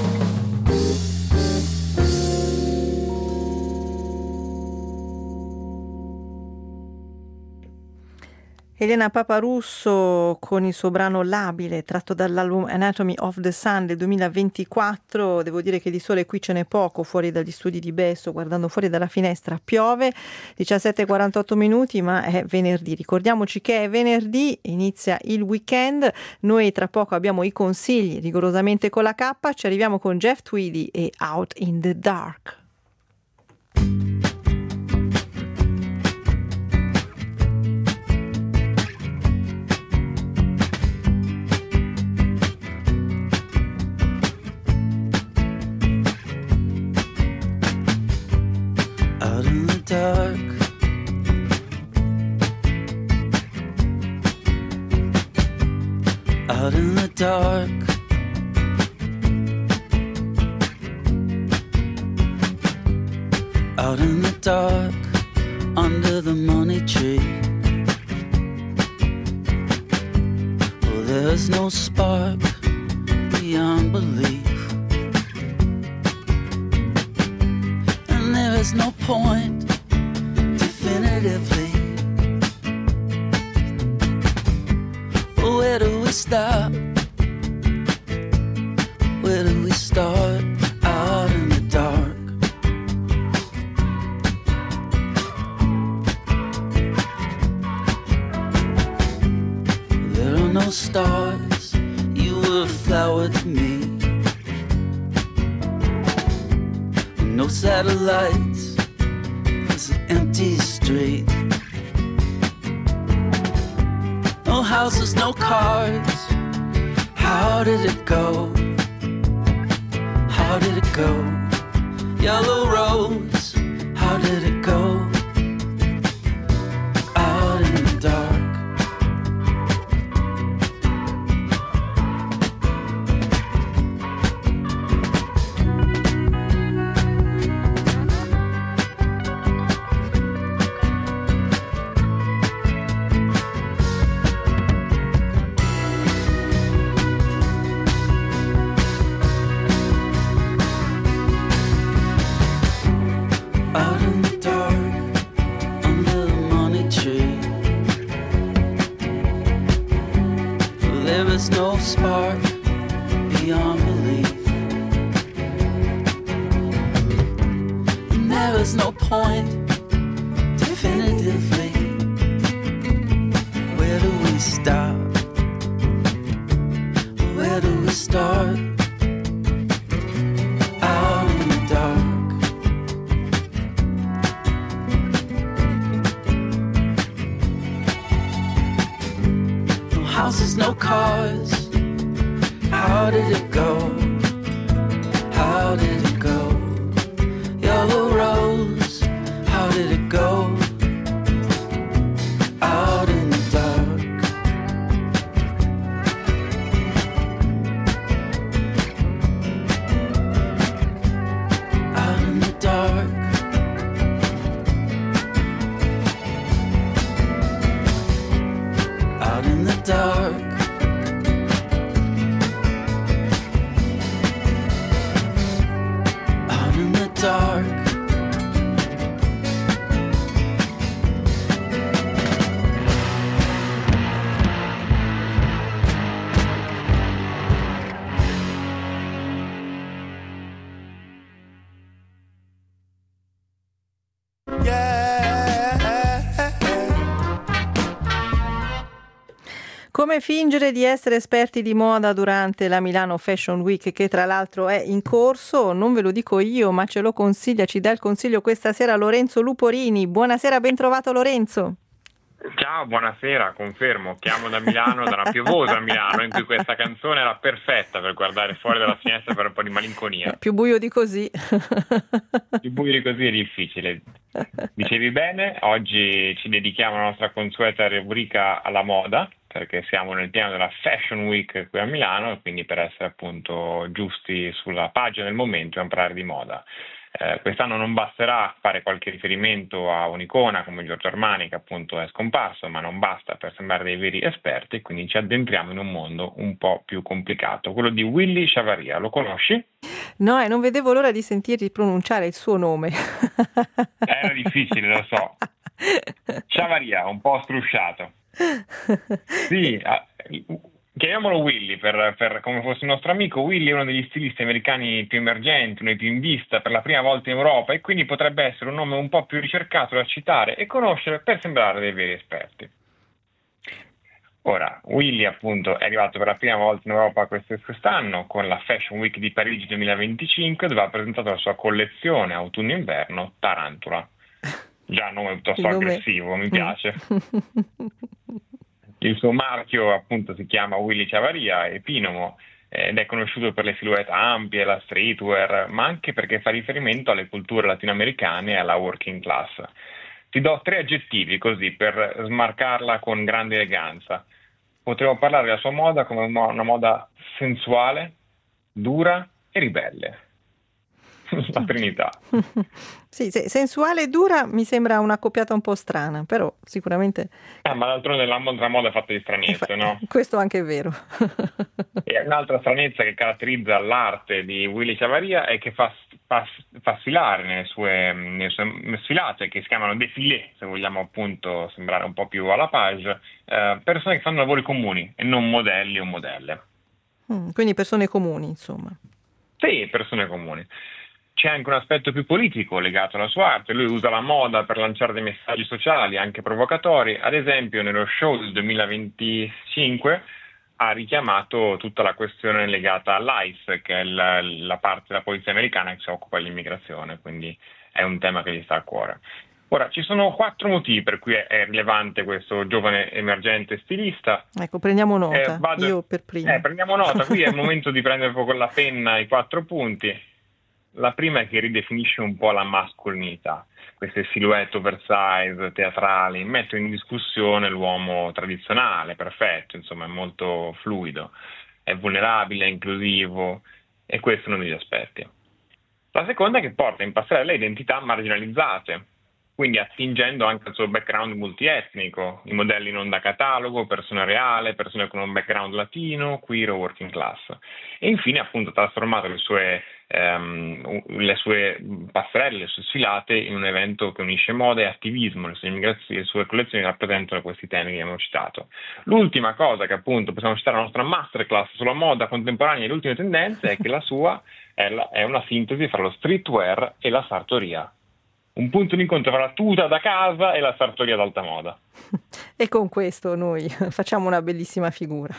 Elena Paparusso con il suo brano Labile, tratto dall'album Anatomy of the Sun del duemilaventiquattro. Devo dire che di sole qui ce n'è poco fuori dagli studi di Besso, guardando fuori dalla finestra piove, diciassette e quarantotto minuti, ma è venerdì. Ricordiamoci che è venerdì, inizia il weekend, noi tra poco abbiamo i consigli rigorosamente con la K, ci arriviamo con Jeff Tweedy e Out in the Dark. Out in the dark, dark. Out in the dark, under the money tree. Well, there's no spark beyond belief, and there is no point definitively. Where do we stop? Where do we start? Out in the dark. There are no stars, you were a flower to me. No satellites, it's an empty street. No houses, no cars. How did it go? How did it go? Yellow rose, how did it go? Out in the dark. No spark beyond belief, and there is no point definitively. Where do we stop? Where do we start? Out in the dark. No houses, no cars. How did it go? How did it go? Yellow rose, how did it go? Out in the dark. Out in the dark. Out in the dark. Dark. Come fingere di essere esperti di moda durante la Milano Fashion Week, che tra l'altro è in corso? Non ve lo dico io, ma ce lo consiglia, ci dà il consiglio questa sera Lorenzo Luporini. Buonasera, ben trovato Lorenzo. Ciao, buonasera, confermo, chiamo da Milano, da una piovosa Milano, in cui questa canzone era perfetta per guardare fuori dalla finestra per un po' di malinconia. Più buio di così. Più buio di così è difficile. Dicevi bene, oggi ci dedichiamo alla nostra consueta rubrica alla moda, perché siamo nel piano della Fashion Week qui a Milano e quindi per essere appunto giusti sulla pagina del momento e parlare di moda. Eh, quest'anno non basterà fare qualche riferimento a un'icona come Giorgio Armani, che appunto è scomparso, ma non basta per sembrare dei veri esperti, quindi ci addentriamo in un mondo un po' più complicato, quello di Willy Chavaria. Lo conosci? No, e non vedevo l'ora di sentirti pronunciare il suo nome. Era difficile, lo so. Chavaria, un po' strusciato. Sì, chiamiamolo Willy per, per come fosse un nostro amico. Willy è uno degli stilisti americani più emergenti, uno dei più in vista per la prima volta in Europa, e quindi potrebbe essere un nome un po' più ricercato da citare e conoscere per sembrare dei veri esperti. Ora, Willy appunto è arrivato per la prima volta in Europa quest'anno con la Fashion Week di Parigi duemilaventicinque, dove ha presentato la sua collezione autunno-inverno Tarantula. Già un nome piuttosto aggressivo, mi piace. Il suo marchio appunto si chiama Willy Chavaria, epinomo, ed è conosciuto per le silhouette ampie, la streetwear, ma anche perché fa riferimento alle culture latinoamericane e alla working class. Ti do tre aggettivi così per smarcarla con grande eleganza: potremmo parlare della sua moda come una moda sensuale, dura e ribelle. La Trinità. Sì, se, sensuale e dura mi sembra una coppiata un po' strana, però sicuramente... Eh, ma d'altronde la moda, la moda è fatta di stranezze, no? Questo anche è vero. E un'altra stranezza che caratterizza l'arte di Willy Chavaria è che fa, fa, fa sfilare nelle sue, nelle sue sfilate, che si chiamano défilé, se vogliamo appunto sembrare un po' più alla page, eh, persone che fanno lavori comuni e non modelli o modelle. Mm, quindi persone comuni, insomma. Sì, persone comuni. C'è anche un aspetto più politico legato alla sua arte. Lui usa la moda per lanciare dei messaggi sociali, anche provocatori. Ad esempio, nello show del duemilaventicinque ha richiamato tutta la questione legata all'ICE, che è la, la parte della polizia americana che si occupa dell'immigrazione, quindi è un tema che gli sta a cuore. Ora, ci sono quattro motivi per cui è, è rilevante questo giovane emergente stilista. Ecco, prendiamo nota, eh, vado, io per prima. Eh, prendiamo nota, qui è il momento di prendere con la penna i quattro punti. La prima è che ridefinisce un po' la mascolinità, queste silhouette oversize, teatrali, mettono in discussione l'uomo tradizionale, perfetto, insomma è molto fluido, è vulnerabile, è inclusivo e questo è uno degli aspetti. La seconda è che porta in passerella identità marginalizzate, quindi attingendo anche al suo background multietnico, i modelli non da catalogo, persone reale, persone con un background latino, queer o working class. E infine appunto ha trasformato le sue, ehm, le sue passerelle, le sue sfilate in un evento che unisce moda e attivismo, le sue, le sue collezioni rappresentano questi temi che abbiamo citato. L'ultima cosa che appunto possiamo citare la nostra masterclass sulla moda contemporanea e le ultime tendenze è che la sua è, la, è una sintesi fra lo streetwear e la sartoria. Un punto di incontro tra la tuta da casa e la sartoria d'alta moda. E con questo noi facciamo una bellissima figura.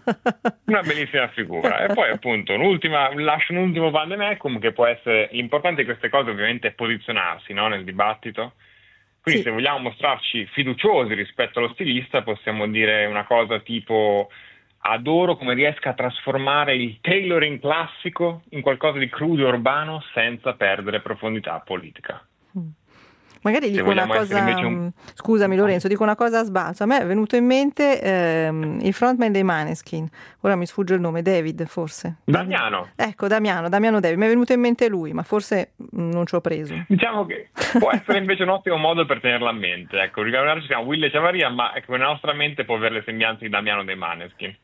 Una bellissima figura. E poi appunto un'ultima, lascio un ultimo vademecum che può essere, l'importante di queste cose ovviamente è posizionarsi, no, nel dibattito. Quindi sì, se vogliamo mostrarci fiduciosi rispetto allo stilista possiamo dire una cosa tipo: adoro come riesca a trasformare il tailoring classico in qualcosa di crudo e urbano senza perdere profondità politica. Magari dico una cosa, un... scusami Lorenzo, dico una cosa a sbalzo. A me è venuto in mente ehm, il frontman dei Maneskin, ora mi sfugge il nome, David forse. Damiano. Ecco, Damiano, Damiano David, mi è venuto in mente lui, ma forse non ci ho preso. Diciamo che può essere invece un ottimo modo per tenerla a mente. Ecco, ricordarci si chiama Willy Chavaria, ma ecco, nella nostra mente può avere le sembianze di Damiano dei Maneskin.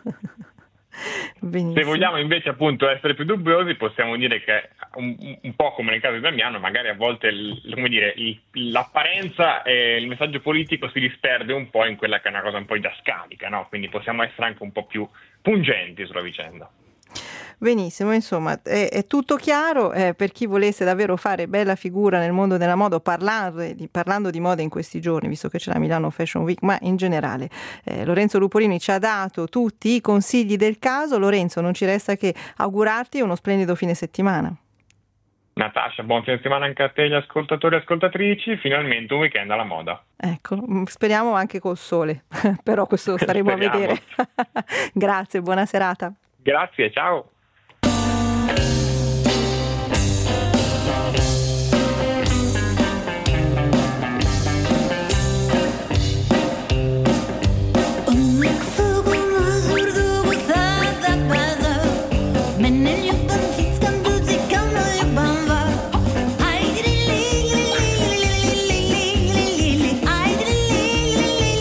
Benissimo. Se vogliamo invece appunto essere più dubbiosi possiamo dire che un, un po' come nel caso di Damiano magari a volte il, come dire, il, l'apparenza e il messaggio politico si disperde un po' in quella che è una cosa un po' didascalica, no? Quindi possiamo essere anche un po' più pungenti sulla vicenda. Benissimo, insomma è, è tutto chiaro. Eh, per chi volesse davvero fare bella figura nel mondo della moda, parlare di, parlando di moda in questi giorni, visto che c'è la Milano Fashion Week, ma in generale eh, Lorenzo Lupolini ci ha dato tutti i consigli del caso. Lorenzo, non ci resta che augurarti uno splendido fine settimana. Natascia, buon fine settimana anche a te, gli ascoltatori e ascoltatrici, finalmente un weekend alla moda. Ecco, speriamo anche col sole, però questo staremo a vedere. Grazie, buona serata. Grazie, ciao.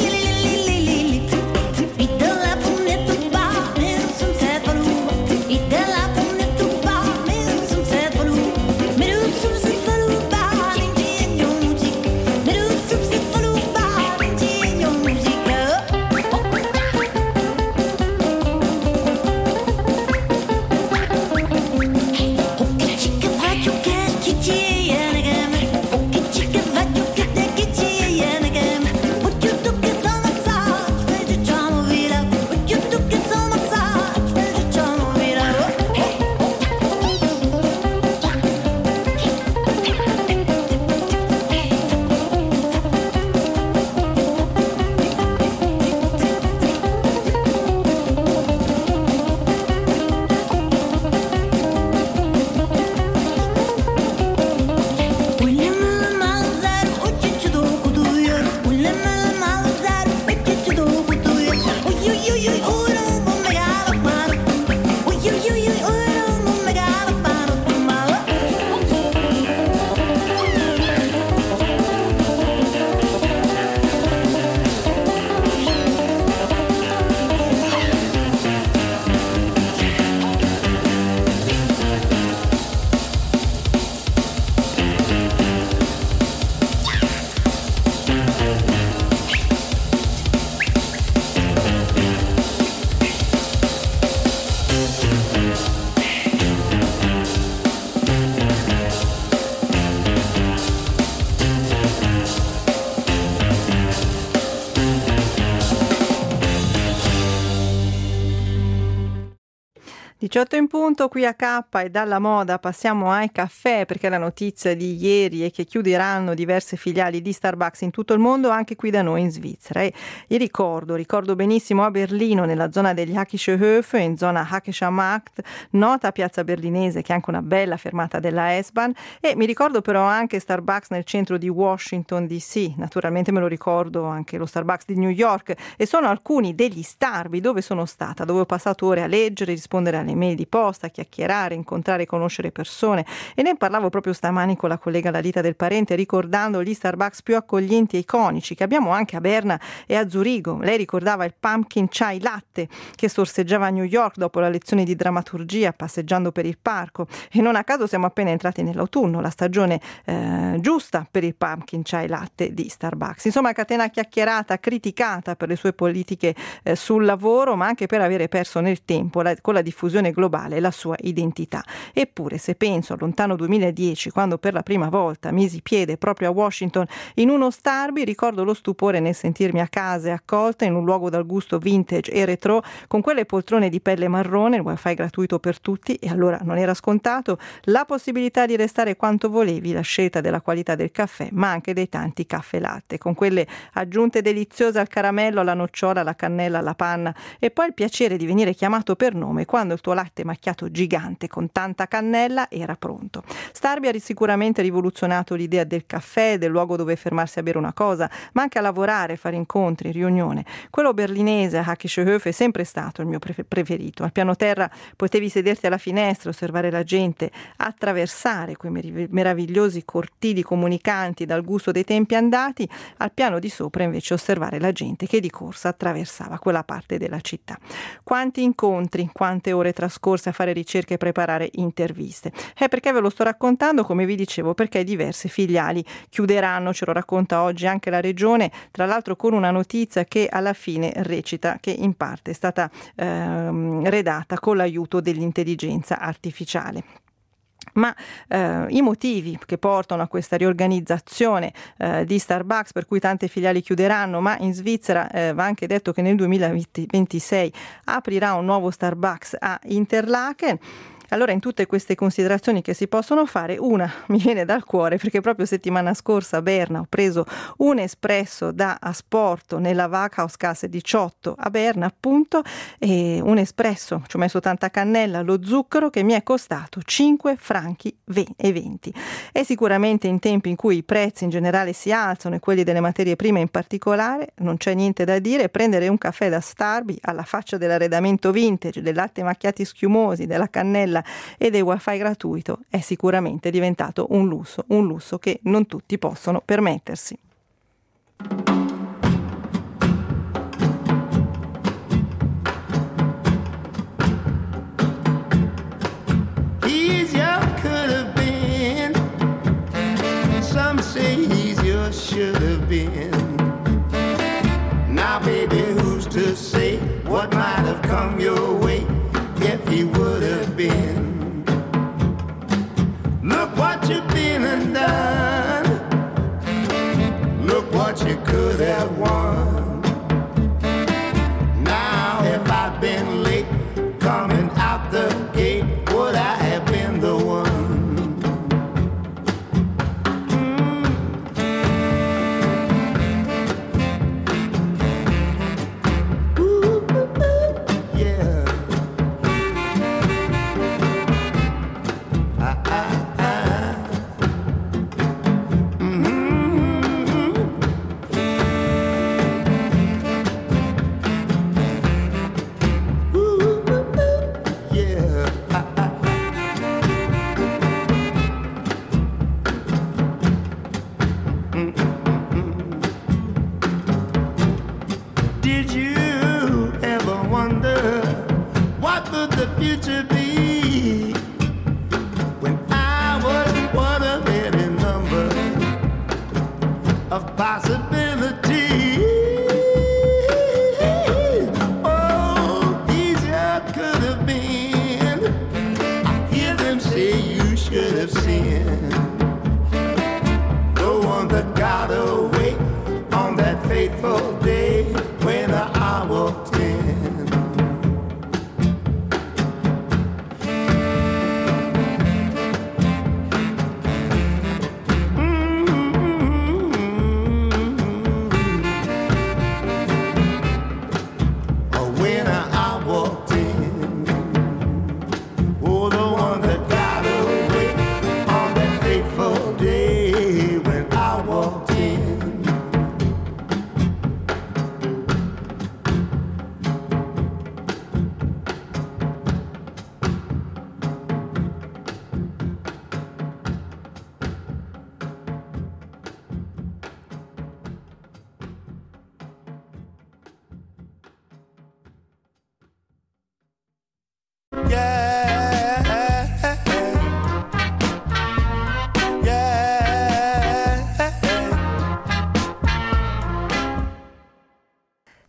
It diciotto in punto qui a K, e dalla moda passiamo ai caffè, perché la notizia di ieri è che chiuderanno diverse filiali di Starbucks in tutto il mondo, anche qui da noi in Svizzera. E io ricordo, ricordo benissimo a Berlino, nella zona degli Hackische Höfe, in zona Hackischer Markt, nota piazza berlinese che è anche una bella fermata della S-Bahn, e mi ricordo però anche Starbucks nel centro di Washington D C, naturalmente me lo ricordo anche lo Starbucks di New York, e sono alcuni degli starbi dove sono stata, dove ho passato ore a leggere, rispondere alle mail di posta, chiacchierare, incontrare e conoscere persone. E ne parlavo proprio stamani con la collega Lalita del Parente, ricordando gli Starbucks più accoglienti e iconici che abbiamo anche a Berna e a Zurigo. Lei ricordava il pumpkin chai latte che sorseggiava a New York dopo la lezione di drammaturgia passeggiando per il parco, e non a caso siamo appena entrati nell'autunno, la stagione eh, giusta per il pumpkin chai latte di Starbucks. Insomma, catena chiacchierata, criticata per le sue politiche eh, sul lavoro, ma anche per avere perso nel tempo la, con la diffusione globale la sua identità. Eppure, se penso al lontano duemiladieci, quando per la prima volta misi piede proprio a Washington in uno Starbucks, ricordo lo stupore nel sentirmi a casa e accolta in un luogo dal gusto vintage e retro, con quelle poltrone di pelle marrone, il wifi gratuito per tutti, e allora non era scontato, la possibilità di restare quanto volevi, la scelta della qualità del caffè, ma anche dei tanti caffè latte, con quelle aggiunte deliziose al caramello, alla nocciola, alla cannella, alla panna, e poi il piacere di venire chiamato per nome quando il tuo latte macchiato gigante con tanta cannella era pronto. Starbucks ha sicuramente rivoluzionato l'idea del caffè, del luogo dove fermarsi a bere una cosa, ma anche a lavorare, fare incontri, riunione. Quello berlinese, Hackische Höfe, è sempre stato il mio preferito. Al piano terra potevi sederti alla finestra, osservare la gente, attraversare quei meravigliosi cortili comunicanti dal gusto dei tempi andati. Al piano di sopra invece osservare la gente che di corsa attraversava quella parte della città. Quanti incontri, quante ore trascorse a fare ricerche e preparare interviste. È perché ve lo sto raccontando, come vi dicevo, perché diverse filiali chiuderanno, ce lo racconta oggi anche la regione, tra l'altro con una notizia che alla fine recita che in parte è stata ehm, redatta con l'aiuto dell'intelligenza artificiale. Ma eh, i motivi che portano a questa riorganizzazione eh, di Starbucks, per cui tante filiali chiuderanno, ma in Svizzera eh, va anche detto che nel duemilaventisei aprirà un nuovo Starbucks a Interlaken. Allora, in tutte queste considerazioni che si possono fare, una mi viene dal cuore, perché proprio settimana scorsa a Berna ho preso un espresso da Asporto nella Waghauskasse diciotto a Berna, appunto, e un espresso, ci ho messo tanta cannella, lo zucchero, che mi è costato cinque franchi e venti. E sicuramente in tempi in cui i prezzi in generale si alzano e quelli delle materie prime in particolare, non c'è niente da dire, prendere un caffè da Starbucks alla faccia dell'arredamento vintage, del latte macchiati schiumosi, della cannella e del wifi gratuito è sicuramente diventato un lusso, un lusso che non tutti possono permettersi. Easier could have been, some say easier should have been. Now baby, who's to say what might have come your way if he would have been? Look what you've been and done. Look what you could have won. Now if I'd been late coming out the gate, would I have been the one?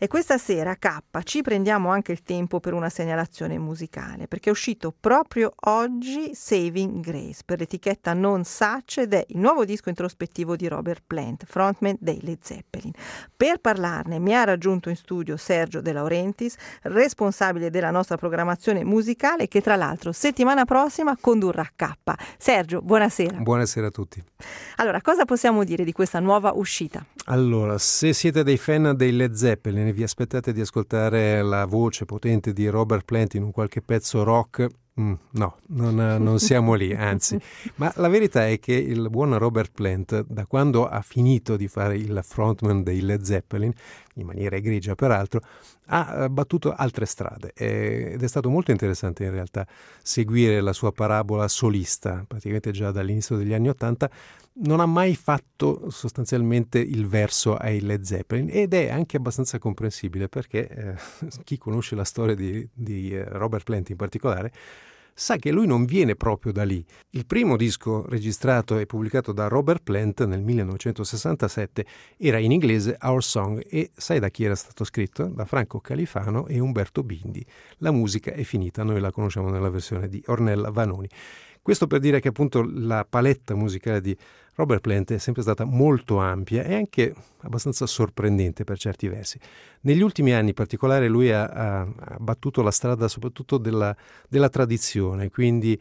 E questa sera, K, ci prendiamo anche il tempo per una segnalazione musicale, perché è uscito proprio oggi Saving Grace per l'etichetta Non Such ed è il nuovo disco introspettivo di Robert Plant, frontman dei Led Zeppelin. Per parlarne mi ha raggiunto in studio Sergio De Laurentiis, responsabile della nostra programmazione musicale, che tra l'altro settimana prossima condurrà K. Sergio, buonasera. Buonasera a tutti. Allora, cosa possiamo dire di questa nuova uscita? Allora, se siete dei fan dei Led Zeppelin e vi aspettate di ascoltare la voce potente di Robert Plant in un qualche pezzo rock, mm, no, non, non siamo lì, anzi. Ma la verità è che il buon Robert Plant, da quando ha finito di fare il frontman dei Led Zeppelin, in maniera egregia peraltro, ha battuto altre strade ed è stato molto interessante in realtà seguire la sua parabola solista, praticamente già dall'inizio degli anni Ottanta. Non ha mai fatto sostanzialmente il verso ai Led Zeppelin ed è anche abbastanza comprensibile perché eh, chi conosce la storia di, di eh, Robert Plant in particolare sa che lui non viene proprio da lì. Il primo disco registrato e pubblicato da Robert Plant nel millenovecentosessantasette era in inglese Our Song e sai da chi era stato scritto? Da Franco Califano e Umberto Bindi. La musica è finita, noi la conosciamo nella versione di Ornella Vanoni. Questo per dire che appunto la paletta musicale di Robert Plant è sempre stata molto ampia e anche abbastanza sorprendente per certi versi. Negli ultimi anni in particolare lui ha, ha, ha battuto la strada soprattutto della, della tradizione, quindi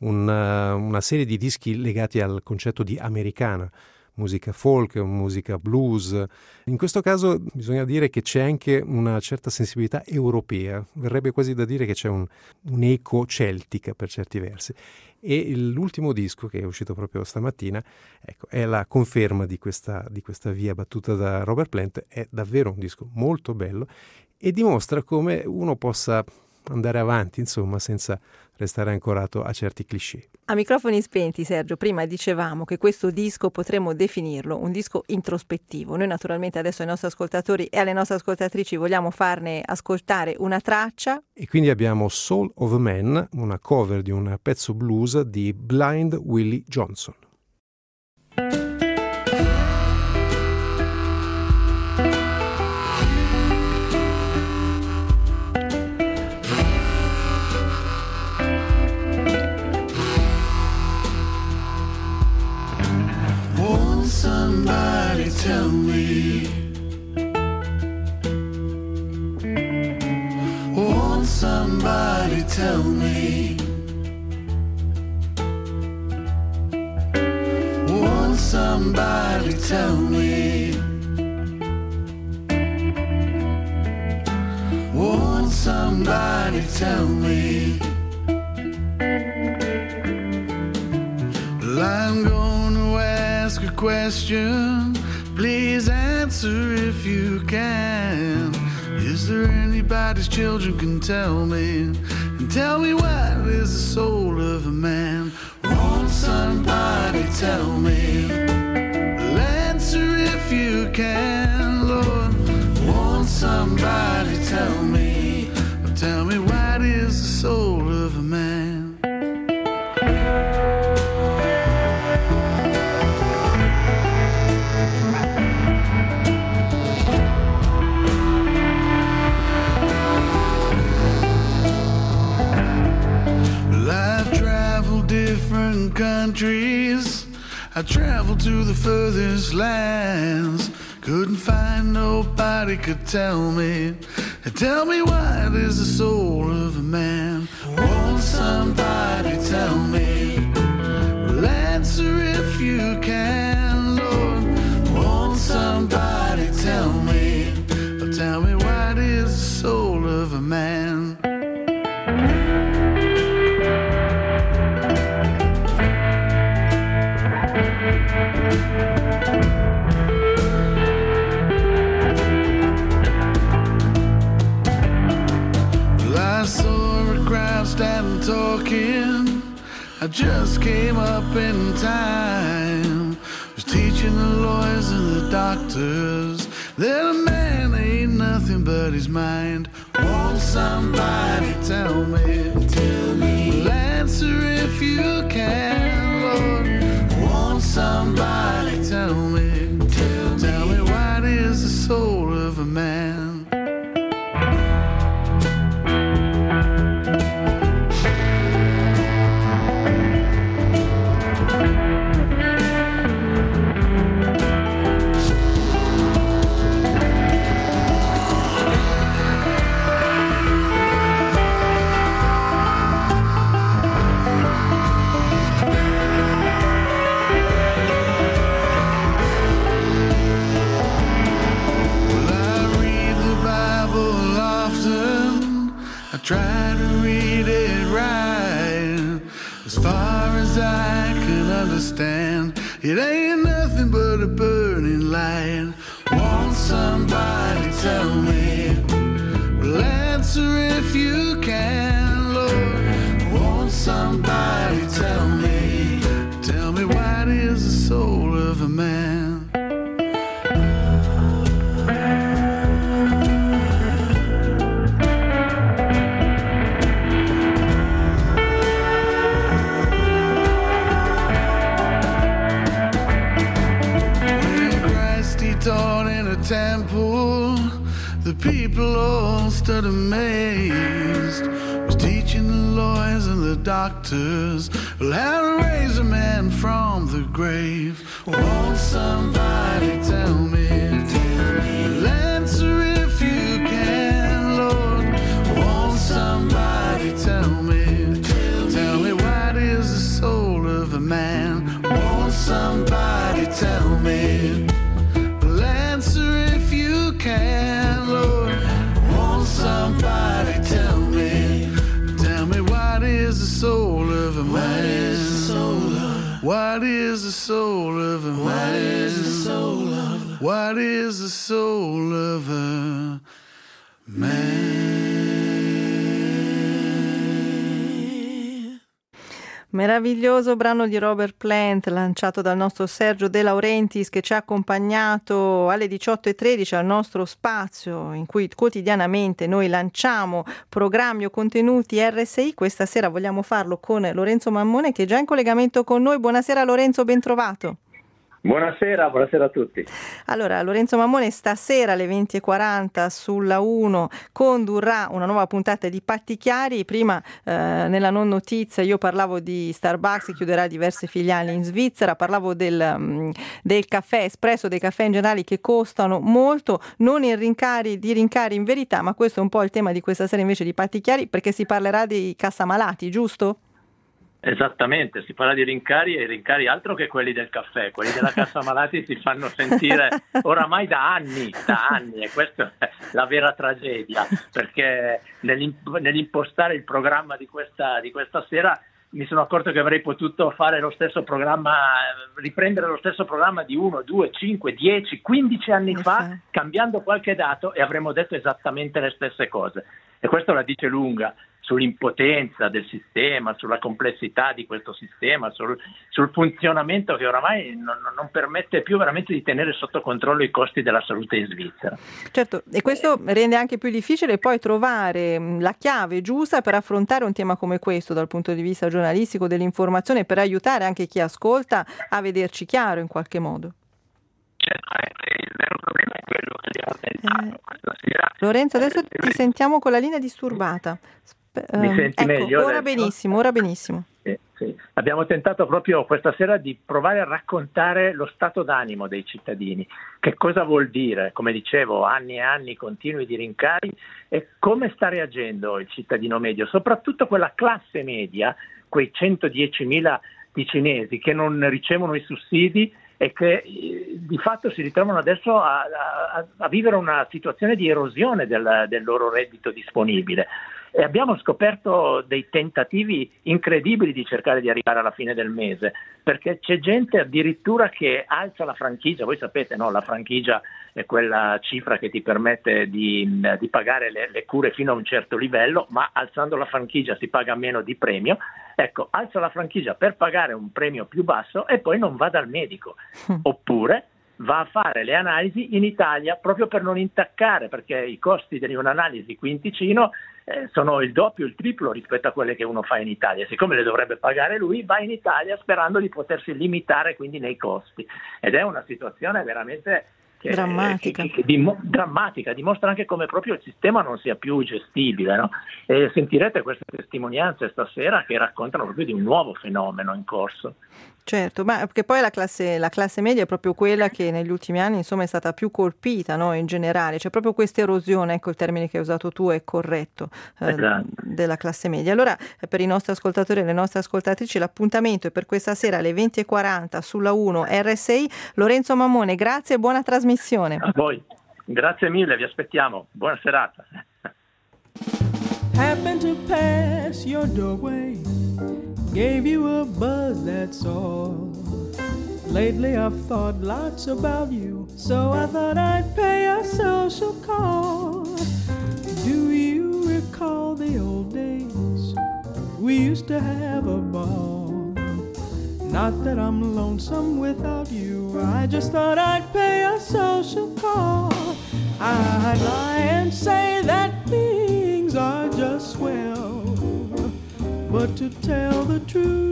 una, una serie di dischi legati al concetto di americana, musica folk, musica blues. In questo caso bisogna dire che c'è anche una certa sensibilità europea, verrebbe quasi da dire che c'è un, un'eco celtica per certi versi. E l'ultimo disco, che è uscito proprio stamattina, ecco, è la conferma di questa, di questa via battuta da Robert Plant. È davvero un disco molto bello e dimostra come uno possa andare avanti, insomma, senza restare ancorato a certi cliché. A microfoni spenti, Sergio, prima dicevamo che questo disco potremmo definirlo un disco introspettivo. Noi naturalmente adesso ai nostri ascoltatori e alle nostre ascoltatrici vogliamo farne ascoltare una traccia. E quindi abbiamo Soul of a Man, una cover di un pezzo blues di Blind Willie Johnson. Somebody tell me, won't somebody tell me, won't somebody tell me, won't somebody tell me, well, I'm gonna ask a question, please answer if you can. Is there anybody's children can tell me, and tell me what is the soul of a man? Won't somebody tell me? Well, answer if you can, Lord. Won't somebody tell me? Well, tell me what is the soul of a man? Different countries, I traveled to the furthest lands. Couldn't find nobody could tell me, tell me what is the soul of a man. Won't somebody tell me? Well, answer if you can, Lord. Won't somebody tell me? Well, tell me what is the soul of a man. Standing talking, I just came up in time. Was teaching the lawyers and the doctors that a man ain't nothing but his mind. Won't somebody tell me? Tell me. Well, answer if you can, Lord. Won't somebody tell me? Tell, tell me what is the soul of a man? understand. It ain't nothing but a burning light. Won't somebody tell me? Well, answer if you can, Lord. Won't somebody tell me? Tell me what is the soul of a man? Taught in a temple, the people all stood amazed. Was teaching the lawyers and the doctors well, how to raise a man from the grave. Won't somebody tell me? Well, answer if you can, Lord. Won't somebody tell me? Tell me what is the soul of a man? Won't somebody tell me? Can, Lord, won't somebody tell me? Tell me what is the soul of a man? What is the soul of? What is the soul of a man? What is the soul of? What is the soul of a man? Meraviglioso brano di Robert Plant lanciato dal nostro Sergio De Laurentiis, che ci ha accompagnato alle diciotto e tredici al nostro spazio in cui quotidianamente noi lanciamo programmi o contenuti R S I. Questa sera vogliamo farlo con Lorenzo Mammone, che è già in collegamento con noi. Buonasera Lorenzo, ben trovato. Buonasera, buonasera a tutti. Allora, Lorenzo Mammone stasera alle venti e quaranta sulla uno condurrà una nuova puntata di Patti Chiari. Prima eh, nella non notizia io parlavo di Starbucks che chiuderà diverse filiali in Svizzera, parlavo del, del caffè espresso, dei caffè in generale che costano molto, non in rincari, di rincari in verità, ma questo è un po' il tema di questa sera invece di Patti Chiari, perché si parlerà di cassamalati, giusto? Esattamente, si parla di rincari e rincari altro che quelli del caffè, quelli della Cassa Malati si fanno sentire oramai da anni, da anni, e questa è la vera tragedia, perché nell'impostare il programma di questa, di questa sera mi sono accorto che avrei potuto fare lo stesso programma, riprendere lo stesso programma di uno, due, cinque, dieci, quindici anni fa, cambiando qualche dato, e avremmo detto esattamente le stesse cose. E questo la dice lunga sull'impotenza del sistema, sulla complessità di questo sistema, sul, sul funzionamento che oramai non, non permette più veramente di tenere sotto controllo i costi della salute in Svizzera. Certo, e questo rende anche più difficile poi trovare la chiave giusta per affrontare un tema come questo dal punto di vista giornalistico, dell'informazione, per aiutare anche chi ascolta a vederci chiaro in qualche modo. Il vero problema è quello che abbiamo tentato questa sera. Lorenzo, adesso ti sentiamo con la linea disturbata. Mi senti ecco, meglio? Ora adesso? benissimo, ora benissimo. Sì, sì. Abbiamo tentato proprio questa sera di provare a raccontare lo stato d'animo dei cittadini. Che cosa vuol dire? Come dicevo, anni e anni continui di rincari, e come sta reagendo il cittadino medio, soprattutto quella classe media, quei centodiecimila ticinesi che non ricevono i sussidi e che eh, di fatto si ritrovano adesso a, a, a vivere una situazione di erosione del, del loro reddito disponibile. E abbiamo scoperto dei tentativi incredibili di cercare di arrivare alla fine del mese, perché c'è gente addirittura che alza la franchigia. Voi sapete, no? La franchigia è quella cifra che ti permette di, di pagare le, le cure fino a un certo livello, ma alzando la franchigia si paga meno di premio. Ecco, alza la franchigia per pagare un premio più basso e poi non va dal medico. Oppure va a fare le analisi in Italia proprio per non intaccare, perché i costi di un'analisi qui in Ticino eh, sono il doppio, il triplo rispetto a quelle che uno fa in Italia. Siccome le dovrebbe pagare lui, va in Italia sperando di potersi limitare quindi nei costi. Ed è una situazione veramente che, drammatica. Che, che, che dim- drammatica, dimostra anche come proprio il sistema non sia più gestibile, no? E sentirete queste testimonianze stasera che raccontano proprio di un nuovo fenomeno in corso. Certo, ma perché poi la classe, la classe media è proprio quella che negli ultimi anni insomma è stata più colpita, no? In generale, c'è proprio questa erosione, ecco il termine che hai usato tu è corretto, eh, esatto. della classe media. Allora per i nostri ascoltatori e le nostre ascoltatrici l'appuntamento è per questa sera alle venti e quaranta sulla uno R S I. Lorenzo Mammone, grazie e buona trasmissione. A voi, grazie mille, vi aspettiamo, buona serata. Happen to pass your doorway gave you a buzz, that's all. Lately I've thought lots about you, so I thought I'd pay a social call. Do you recall the old days? We used to have a ball. Not that I'm lonesome without you, I just thought I'd pay a social call. I'd lie and say that things are just swell, but to tell the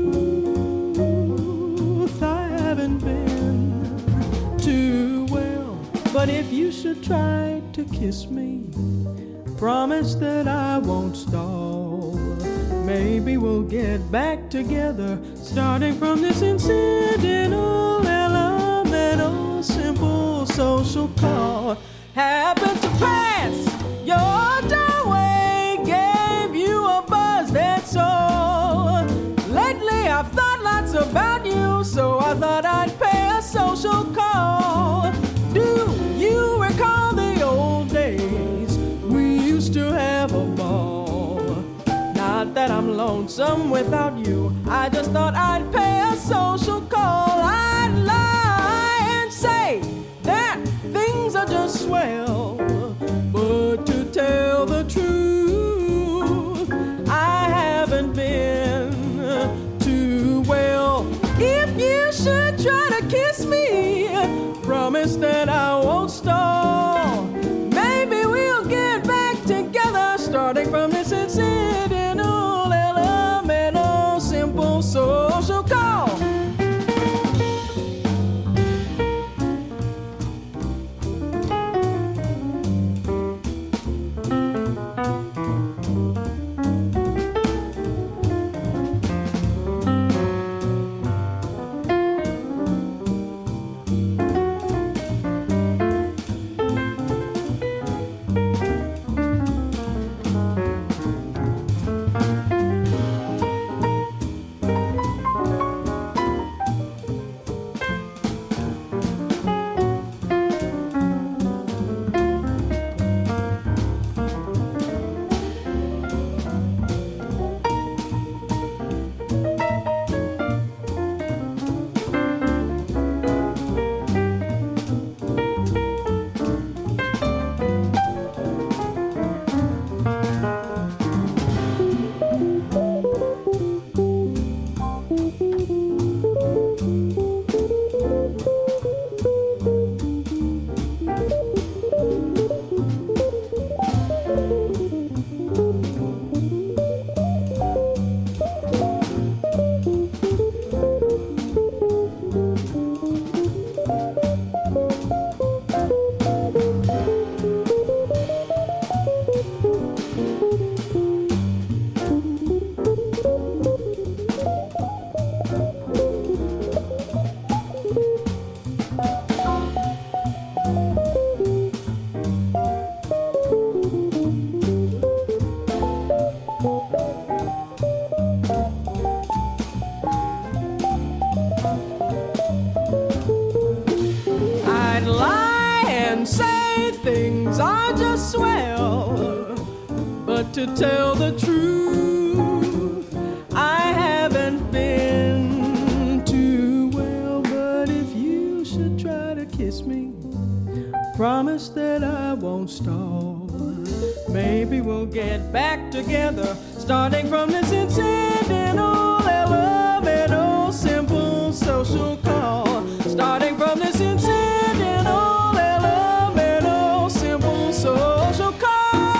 truth, I haven't been too well. But if you should try to kiss me, promise that I won't stall. Maybe we'll get back together, starting from this incidental, elemental, simple social call. Happened to pass your doorway, gave you a buzz, that's all. Lately I've thought lots about you, so I thought I'd pay a social call. Do you recall the old days? We used to have a ball. Not that I'm lonesome without you, I just thought I'd pay a social call. I'd lie and say that things are just swell, but to tell the truth, I haven't been too well. If you should try to kiss me, promise that I won't stall. Maybe we'll get back together, starting from this incidental, elemental, simple social call. To tell the truth, I haven't been too well. But if you should try to kiss me, promise that I won't stall. Maybe we'll get back together, starting from this incidental, elemental, simple social call. Starting from this incidental, elemental, simple social call.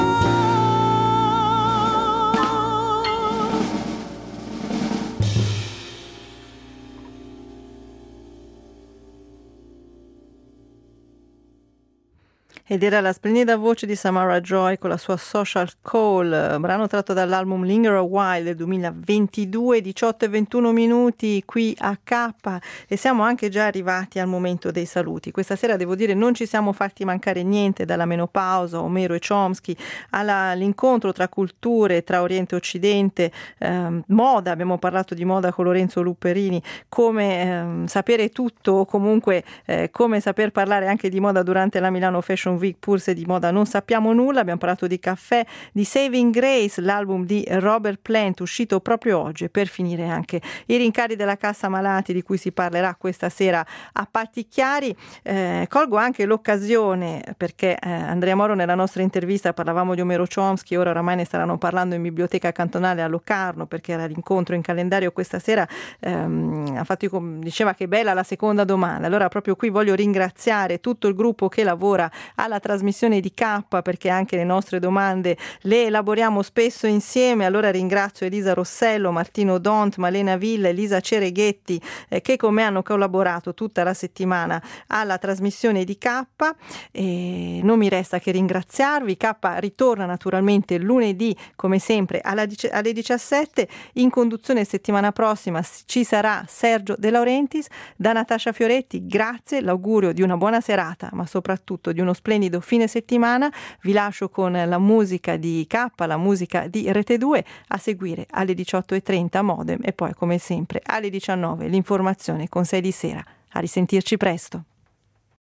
Ed era la splendida voce di Samara Joy con la sua Social Call, brano tratto dall'album Linger a While del duemilaventidue, diciotto e ventuno minuti qui a K, e siamo anche già arrivati al momento dei saluti. Questa sera devo dire non ci siamo fatti mancare niente, dalla menopausa, Omero e Chomsky, all'incontro tra culture, tra Oriente e Occidente, ehm, moda, abbiamo parlato di moda con Lorenzo Luperini, come ehm, sapere tutto, o comunque eh, come saper parlare anche di moda durante la Milano Fashion Week, pur se di moda non sappiamo nulla. Abbiamo parlato di caffè, di Saving Grace, l'album di Robert Plant uscito proprio oggi, e per finire anche i rincari della cassa malati di cui si parlerà questa sera a Patti Chiari. Eh, colgo anche l'occasione perché eh, Andrea Moro nella nostra intervista parlavamo di Omero Chomsky, ora oramai ne staranno parlando in biblioteca cantonale a Locarno perché era l'incontro in calendario questa sera. ehm, ha fatto, diceva che bella la seconda domanda, allora proprio qui voglio ringraziare tutto il gruppo che lavora alla trasmissione di K, perché anche le nostre domande le elaboriamo spesso insieme. Allora ringrazio Elisa Rossello, Martino Dont, Malena Villa, Elisa Cereghetti eh, che con me hanno collaborato tutta la settimana alla trasmissione di K, e non mi resta che ringraziarvi. K ritorna naturalmente lunedì come sempre alla, alle diciassette. In conduzione settimana prossima ci sarà Sergio De Laurentiis. Da Natascia Fioretti grazie, l'augurio di una buona serata ma soprattutto di uno splendido fine settimana. Vi lascio con la musica di K, la musica di Rete due, a seguire alle diciotto e trenta Modem e poi come sempre alle diciannove l'informazione con sei di sera. A risentirci presto.